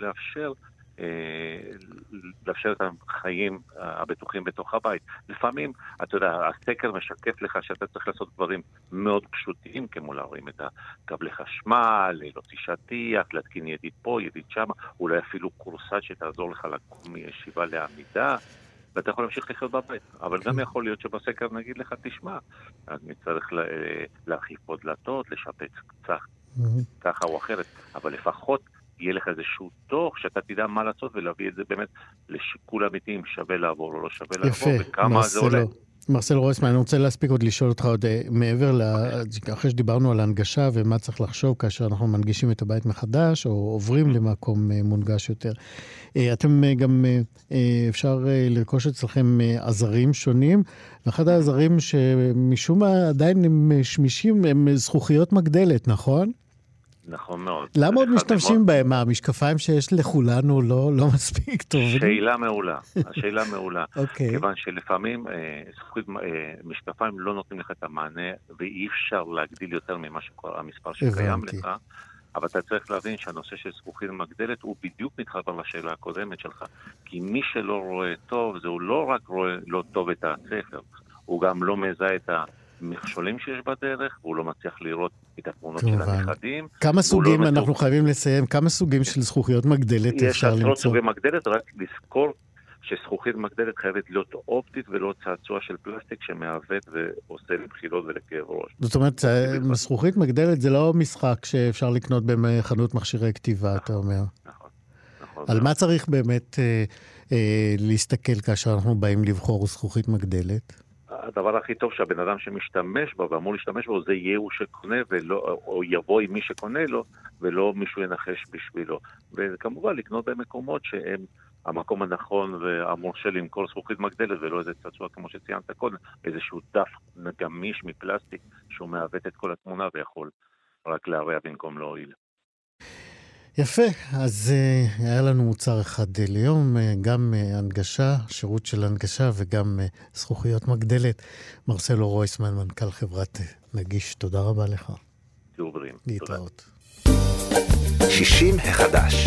לאפשר את החיים הבטוחים בתוך הבית. לפעמים, אתה יודע, הסקר משקף לך שאתה צריך לעשות דברים מאוד פשוטים, כמו להרים את הקבלי חשמל, להוציא שטיח, להתקין ידית פה, ידית שם, אולי אפילו קורסת שתעזור לך לקום מישיבה לעמידה, ואתה יכול להמשיך לחיות בבית. אבל גם יכול להיות שבסקר נגיד לך, תשמע, אני צריך להרחיב פה דלתות, לשפץ קצת, ככה או אחרת, אבל לפחות יהיה לך איזשהו דוח שאתה תדע מה לעשות ולהביא את זה באמת לשיקול אמיתי, אם שווה לעבור או לא שווה לעבור, וכמה זה עולה. מרסל רויסמן, אני רוצה להספיק עוד לשאול אותך עוד מעבר, אחרי שדיברנו על הנגשה ומה צריך לחשוב כאשר אנחנו מנגישים את הבית מחדש או עוברים למקום מונגש יותר. אתם גם, אפשר לרכוש אצלכם עזרים שונים, ואחד העזרים שמשום מה עדיין הם שמישים, הם זכוכיות מגדלת, נכון? נכון מאוד. למה עוד משתמשים בהם? המשקפיים שיש לכולנו לא מספיק טובים? שאלה מעולה, השאלה מעולה. אוקיי. כיוון שלפעמים משקפיים לא נותנים לך את המענה, ואי אפשר להגדיל יותר ממה המספר שקיים לך, אבל אתה צריך להבין שהנושא של זכוכית מגדלת הוא בדיוק מתחבר לשאלה הקודמת שלך, כי מי שלא רואה טוב, זה הוא לא רק רואה לא טוב את הספר, הוא גם לא מזהה את מכשולים שיש בדרך, והוא לא מצליח לראות את התמונות של הנכדים. כמה סוגים, אנחנו חייבים לסיים, כמה סוגים של זכוכיות מגדלת אפשר למצוא? יש עשרות סוגי מגדלת, רק לזכור שזכוכית מגדלת חייבת להיות אופטית ולא צעצוע של פלסטיק שמעוות ועושה לבחילות ולכאב ראש. זאת אומרת, זכוכית מגדלת זה לא משחק שאפשר לקנות בחנות מכשירי כתיבה, אתה אומר. נכון. על מה צריך באמת להסתכל כאשר אנחנו באים לבחור זכוכית מגדלת? הדבר הכי טוב שהבן אדם שמשתמש בו ואמור להשתמש בו זה יהיה הוא שקונה או יבוא עם מי שקונה לו ולא מישהו ינחש בשבילו. וכמובן לקנות במקומות שהם המקום הנכון והמורשה למכור זכוכית מגדלת ולא איזה צעצוע כמו שציינת קודם, איזשהו דף גמיש מפלסטיק שהוא מעוות את כל התמונה ויכול רק להרע במקום להועיל. יפה, אז היה לנו מוצר אחד ליום, גם הנגשה, שירות של הנגשה וגם זכוכיות מגדלת. מרסלו רויסמן, מנכ"ל חברת נגיש, תודה רבה לך. תהיו בריאים. להתראות. 60 החדש.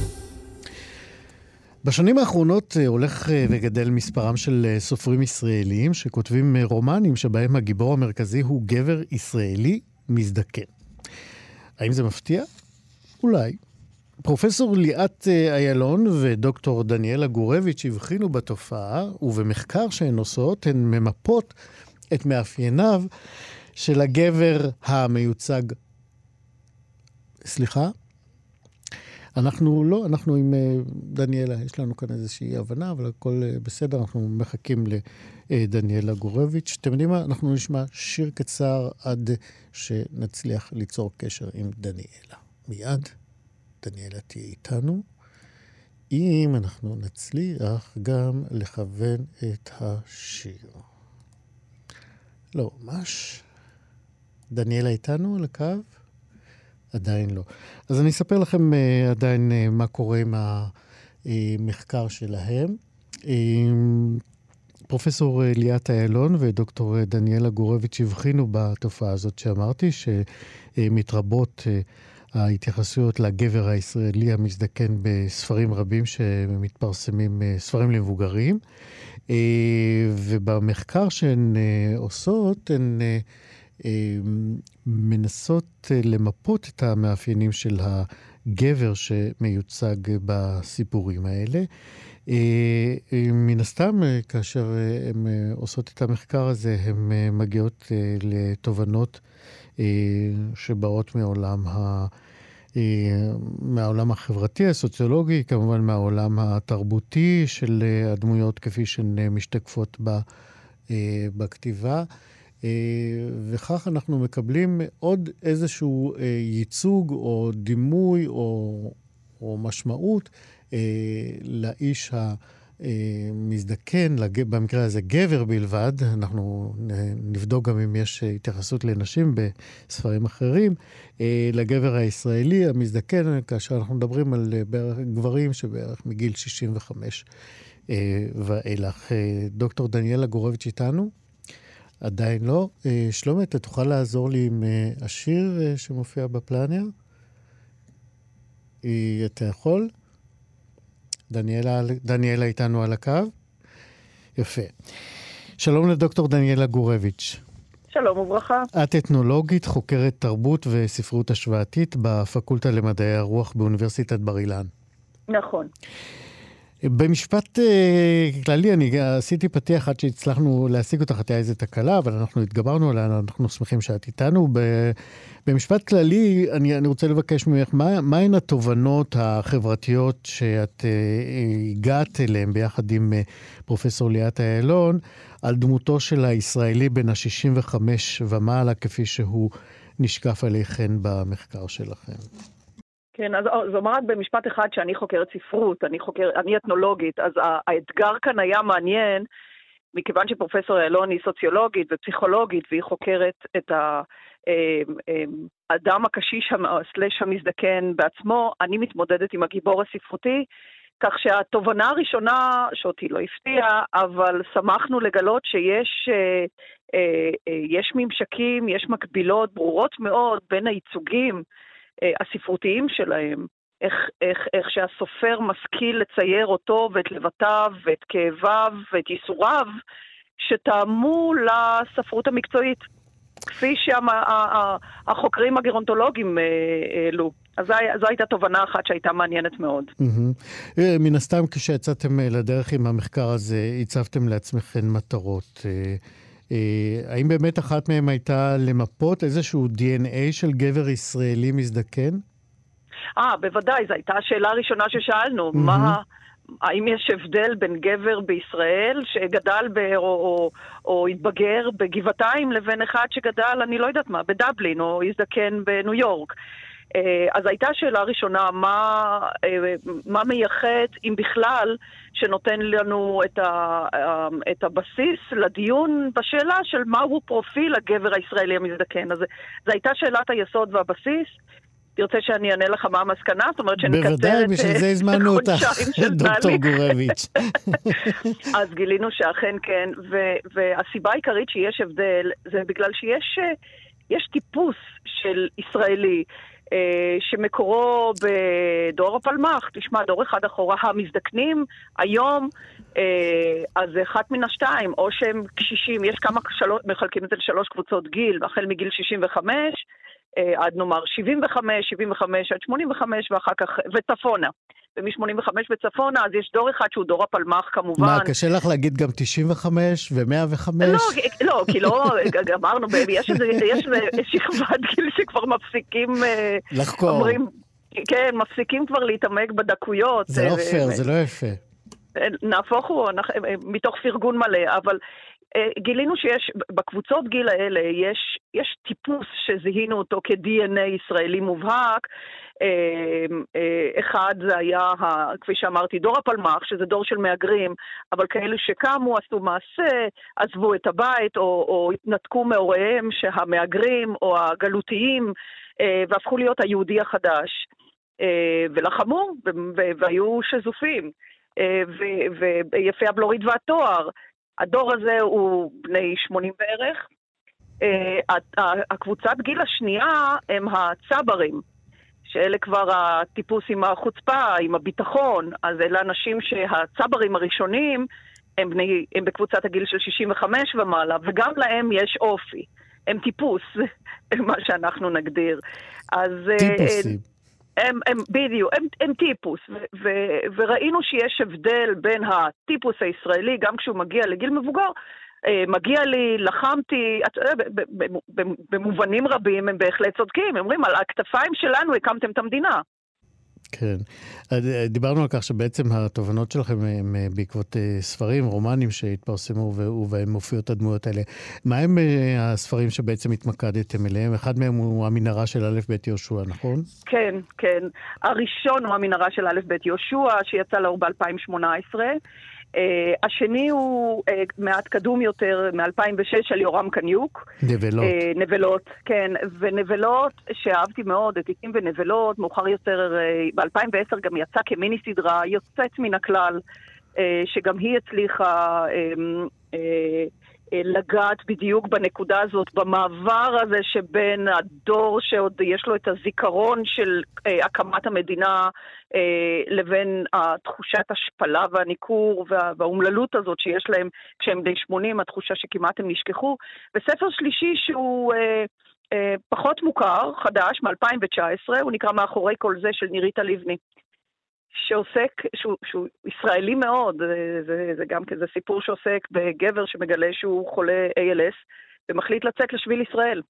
בשנים האחרונות הולך וגדל מספרם של סופרים ישראלים שכותבים רומנים שבהם הגיבור המרכזי הוא גבר ישראלי מזדקן. האם זה מפתיע? אולי. פרופסור ליאת איילון ודוקטור דניאלה גורביץ' הבחינו בתופעה, ובמחקר שהן עושות, הן ממפות את מאפייניו של הגבר המיוצג. סליחה? אנחנו עם דניאלה, יש לנו כאן איזושהי הבנה, אבל הכל בסדר, אנחנו מחכים לדניאלה גורביץ'. אתם יודעים מה? אנחנו נשמע שיר קצר עד שנצליח ליצור קשר עם דניאלה. מיד. דניאלה תהיה איתנו, אם אנחנו נצליח גם לכוון את השיר. לא, ממש. דניאלה איתנו על הקו? עדיין לא. אז אני אספר לכם עדיין מה קורה עם המחקר שלהם. פרופסור ליאת איילון ודוקטור דניאלה גורביץ' הבחינו בתופעה הזאת שאמרתי, שמתרבות ההתייחסויות לגבר הישראלי המזדקן בספרים רבים שמתפרסמים, ספרים למבוגרים. ובמחקר שהן עושות, הן מנסות למפות את המאפיינים של הגבר שמיוצג בסיפורים האלה. מן הסתם, כאשר הן עושות את המחקר הזה, הן מגיעות לתובנות שבאות מהעולם החברתי, הסוציולוגי, כמובן מהעולם התרבותי של הדמויות כפי שהן משתקפות בכתיבה. וכך אנחנו מקבלים עוד איזשהו ייצוג או דימוי או משמעות לאיש מזדקן, במקרה הזה גבר בלבד, אנחנו נבדוק גם אם יש התייחסות לנשים בספרים אחרים, לגבר הישראלי, המזדקן, כאשר אנחנו מדברים על גברים שבערך מגיל 65 ואילך. דוקטור דניאלה גורביץ' איתנו? עדיין לא. שלומי, אתה תוכל לעזור לי עם השיר שמופיע בפלניה? אתה יכול? דניאלה איתנו על הקו? יפה. שלום לדוקטור דניאלה גורביץ'. שלום וברכה. את אתנולוגית, חוקרת תרבות וספרות השוואתית בפקולטה למדעי הרוח באוניברסיטת בר אילן. נכון. במשפט כללי, אני עשיתי פתיח עד שהצלחנו להשיג אותך, הייתה איזו תקלה, אבל אנחנו התגברנו עליה, אנחנו שמחים שאת איתנו. במשפט כללי, אני רוצה לבקש ממך, מהן התובנות החברתיות שאת הגעת אליהן ביחד עם פרופסור ליאת איילון, על דמותו של הישראלי בין ה-65 ומעלה, כפי שהוא נשקף עליכן במחקר שלכם? כן, אז זאת אומרת במשפט אחד שאני חוקרת ספרות, אני אתנולוגית, אז האתגר כאן היה מעניין, מכיוון שפרופסור איילון היא סוציולוגית ופסיכולוגית, והיא חוקרת את האדם הקשיש סלש המזדקן בעצמו, אני מתמודדת עם הגיבור הספרותי, כך שהתובנה הראשונה, שאותי לא הפתיעה, אבל שמחנו לגלות שיש ממשקים, יש מקבילות ברורות מאוד בין הייצוגים, הספרותיים שלהם, איך שהסופר משכיל לצייר אותו ואת לבטיו ואת כאביו ואת ייסוריו, שטעמו לספרות המקצועית, כפי שהחוקרים הגרונטולוגיים העלו. אז זו הייתה תובנה אחת שהייתה מעניינת מאוד. מן הסתם, כשיצאתם לדרך עם המחקר הזה, הצבתם לעצמכם מטרות. האם באמת אחת מהם הייתה למפות איזשהו DNA של גבר ישראלי מזדקן? בוודאי, זו הייתה השאלה הראשונה ששאלנו. האם יש הבדל בין גבר בישראל שגדל או התבגר בגבעתיים לבין אחד שגדל, אני לא יודעת מה, בדבלין או הזדקן בניו יורק? אז הייתה שאלה ראשונה, מה מייחד, אם בכלל, שנותן לנו את הבסיס לדיון בשאלה של מהו פרופיל הגבר הישראלי המזדקן. אז זו הייתה שאלת היסוד והבסיס. תרצה שאני אענה לך מה המסקנה? זאת אומרת שנקצר בוודאי, בשביל זה הזמנו אותך, דוקטור גורביץ'. אז גילינו שאכן כן, והסיבה העיקרית שיש הבדל, זה בגלל שיש טיפוס של ישראלי, שמקורו בדור הפלמ"ח, תשמע, דור אחד אחורה, המזדקנים היום, אז זה אחת מן השתיים, או שהם קשישים, יש כמה, מחלקים את זה לשלוש קבוצות גיל, החל מגיל 65, עד נאמר 75 עד 85, ואחר כך, וצפונה. ומ-85 וצפונה, אז יש דור אחד שהוא דור הפלמ"ח כמובן. מה, קשה לך להגיד גם 95 ו-105? לא, כי לא, אמרנו, יש שכבת גיל שכבר מפסיקים... לחקור. אומרים, כן, מפסיקים כבר להתעמק בדקויות. זה לא פייר, זה לא יפה. נהפוך הוא, מתוך פרגון מלא, אבל... גילינו שיש, בקבוצות גיל האלה, יש טיפוס שזיהינו אותו כ-DNA ישראלי מובהק. אחד זה היה, כפי שאמרתי, דור הפלמ"ח, שזה דור של מהגרים, אבל כאלו שקמו, עשו מעשה, עזבו את הבית, או התנתקו מהוריהם שהמהגרים או הגלותיים, והפכו להיות היהודי החדש. ולחמו, והיו שזופים, ויפי הבלורית והתואר. הדור הזה הוא בני 80 בערך. הקבוצת גיל השנייה הם הצברים, שאלה כבר הטיפוס עם החוצפה, עם הביטחון. אז אלה אנשים שהצברים הראשונים הם בקבוצת הגיל של 65 ומעלה, וגם להם יש אופי. הם טיפוס, מה שאנחנו נגדיר. טיפוסים. בדיוק, הם טיפוס, וראינו שיש הבדל בין הטיפוס הישראלי, גם כשהוא מגיע לגיל מבוגר, מגיע לי, לחמתי, במובנים רבים הם בהחלט צודקים, הם אומרים, על הכתפיים שלנו הקמתם את המדינה. כן. דיברנו על כך שבעצם התובנות שלכם הם בעקבות ספרים, רומנים שהתפרסמו ובהם מופיעות הדמויות האלה. מה הם הספרים שבעצם התמקדתם אליהם? אחד מהם הוא המנהרה של א' ב' יהושע, נכון? כן, כן. הראשון הוא המנהרה של א' ב' יהושע, שיצא לאור ב-2018. השני הוא מעט קדום יותר, מ-2006, של יורם קניוק. נבלות. נבלות, כן. ונבלות, שאהבתי מאוד, עתיקים ונבלות, מאוחר יותר, ב-2010 גם יצא כמיני סדרה, יוצאת מן הכלל, שגם היא הצליחה לגעת בדיוק בנקודה הזאת, במעבר הזה שבין הדור שעוד יש לו את הזיכרון של הקמת המדינה, לבין התחושת השפלה והניקור והאומללות הזאת שיש להם כשהם די 80, התחושה שכמעט הם נשכחו. וספר שלישי שהוא פחות מוכר, חדש, מ-2019, הוא נקרא מאחורי כל זה, של נירית לבני. שעוסק, שהוא ישראלי מאוד, זה גם כזה סיפור שעוסק בגבר שמגלה שהוא חולה ALS, ומחליט לצאת לשביל ישראל.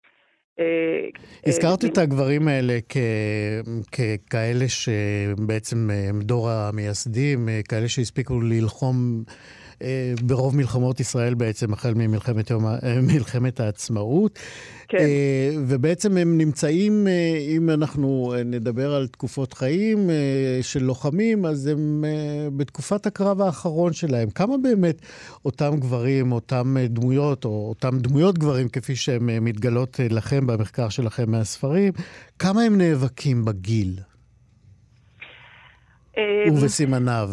הזכרת את הגברים האלה ככאלה שבעצם הם דור המייסדים, כאלה שהספיקו ללחום ברוב מלחמות ישראל בעצם, החל ממלחמת העצמאות. כן. ובעצם הם נמצאים, אם אנחנו נדבר על תקופות חיים של לוחמים, אז הם בתקופת הקרב האחרון שלהם. כמה באמת אותם גברים, אותם דמויות, או אותם דמויות גברים, כפי שהן מתגלות לכם במחקר שלכם מהספרים, כמה הם נאבקים בגיל? ובסימניו.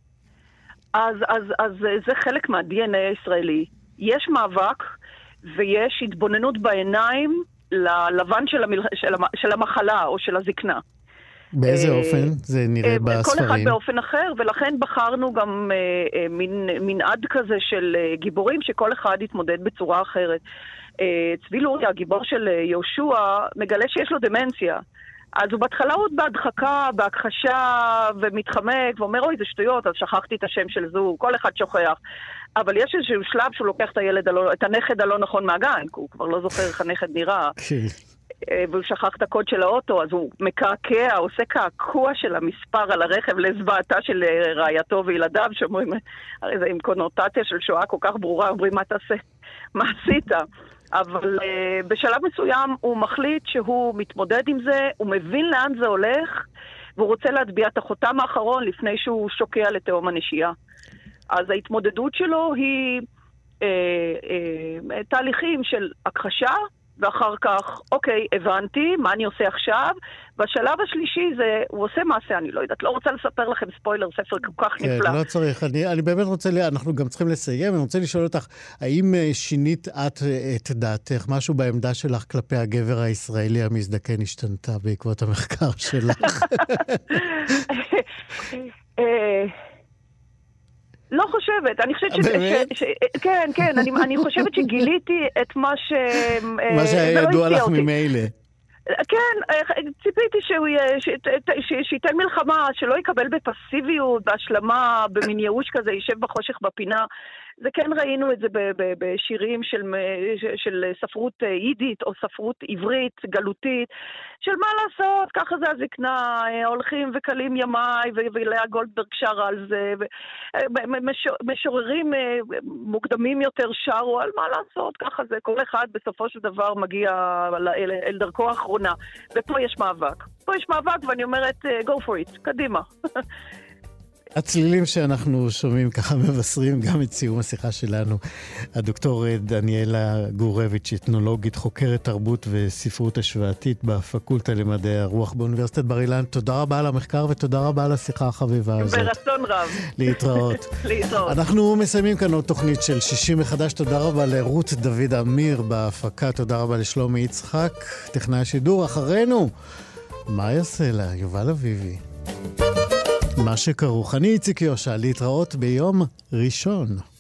אז זה חלק מה-DNA הישראלי. יש מאבק ויש התבוננות בעיניים ללבן של המחלה או של הזקנה. באיזה אופן זה נראה בספרים? כל אחד באופן אחר, ולכן בחרנו גם מנעד כזה של גיבורים שכל אחד יתמודד בצורה אחרת. צבי לוריה, הגיבור של יהושע, מגלה שיש לו דמנציה. אז הוא בהתחלה עוד בהדחקה, בהכחשה, ומתחמק, ואומר, אוי, זה שטויות, אז שכחתי את השם של זו, כל אחד שוכח. אבל יש איזשהו שלב שהוא לוקח את הנכד הלא נכון מהגן, כי הוא כבר לא זוכר איך הנכד נראה. והוא שכח את הקוד של האוטו, אז הוא מקעקע, עושה קעקוע של המספר על הרכב לזוועתה של רעייתו וילדיו, שאומרים, הרי זה עם קונוטציה של שואה כל כך ברורה, אומרים, מה תעשה? מה עשית? אבל בשלב מסוים הוא מחליט שהוא מתמודד עם זה, הוא מבין לאן זה הולך, והוא רוצה להטביע את החותם האחרון לפני שהוא שוקע לתהום הנשייה. אז ההתמודדות שלו היא תהליכים של הכחשה, ואחר כך, אוקיי, הבנתי, מה אני עושה עכשיו? בשלב השלישי זה, הוא עושה מעשה, אני לא יודעת, לא רוצה לספר לכם ספוילר, ספר כל כך נפלא. כן, לא צריך, אני באמת רוצה, אנחנו גם צריכים לסיים, אני רוצה לשאול אותך, האם שינית את דעתך, משהו בעמדה שלך כלפי הגבר הישראלי המזדקן השתנתה בעקבות המחקר שלך? לא חושבת, אני חושבת כן, אני חושבת שגיליתי את מה מה שהיה ידוע לך ממילא. כן, ציפיתי שייתן מלחמה, שלא יקבל בפסיביות, בהשלמה, במין ייאוש כזה, יישב בחושך בפינה. זה כן ראינו את זה בשירים של ספרות יידית או ספרות עברית, גלותית, של מה לעשות, ככה זה הזקנה, הולכים וקלים ימיי, ולאה גולדברג שרה על זה, משוררים מוקדמים יותר שרו על מה לעשות, ככה זה, כל אחד בסופו של דבר מגיע אל דרכו האחרונה, ופה יש מאבק. פה יש מאבק ואני אומרת, go for it, קדימה. הצלילים שאנחנו שומעים ככה מבשרים גם את סיום השיחה שלנו. הדוקטור דניאלה גורביץ', אתנולוגית, חוקרת תרבות וספרות השוואתית בפקולטה למדעי הרוח באוניברסיטת בר אילן. תודה רבה על המחקר ותודה רבה על השיחה החביבה הזאת. ברצון רב. להתראות. להתראות. אנחנו מסיימים כאן עוד תוכנית של 60 מחדש. תודה רבה לרות דוד אמיר בהפקה. תודה רבה לשלומי יצחק, טכנאי השידור. אחרינו, מה יעשה לה? יובל אביבי. מה שכרוך. אני איציק יושע, להתראות ביום ראשון.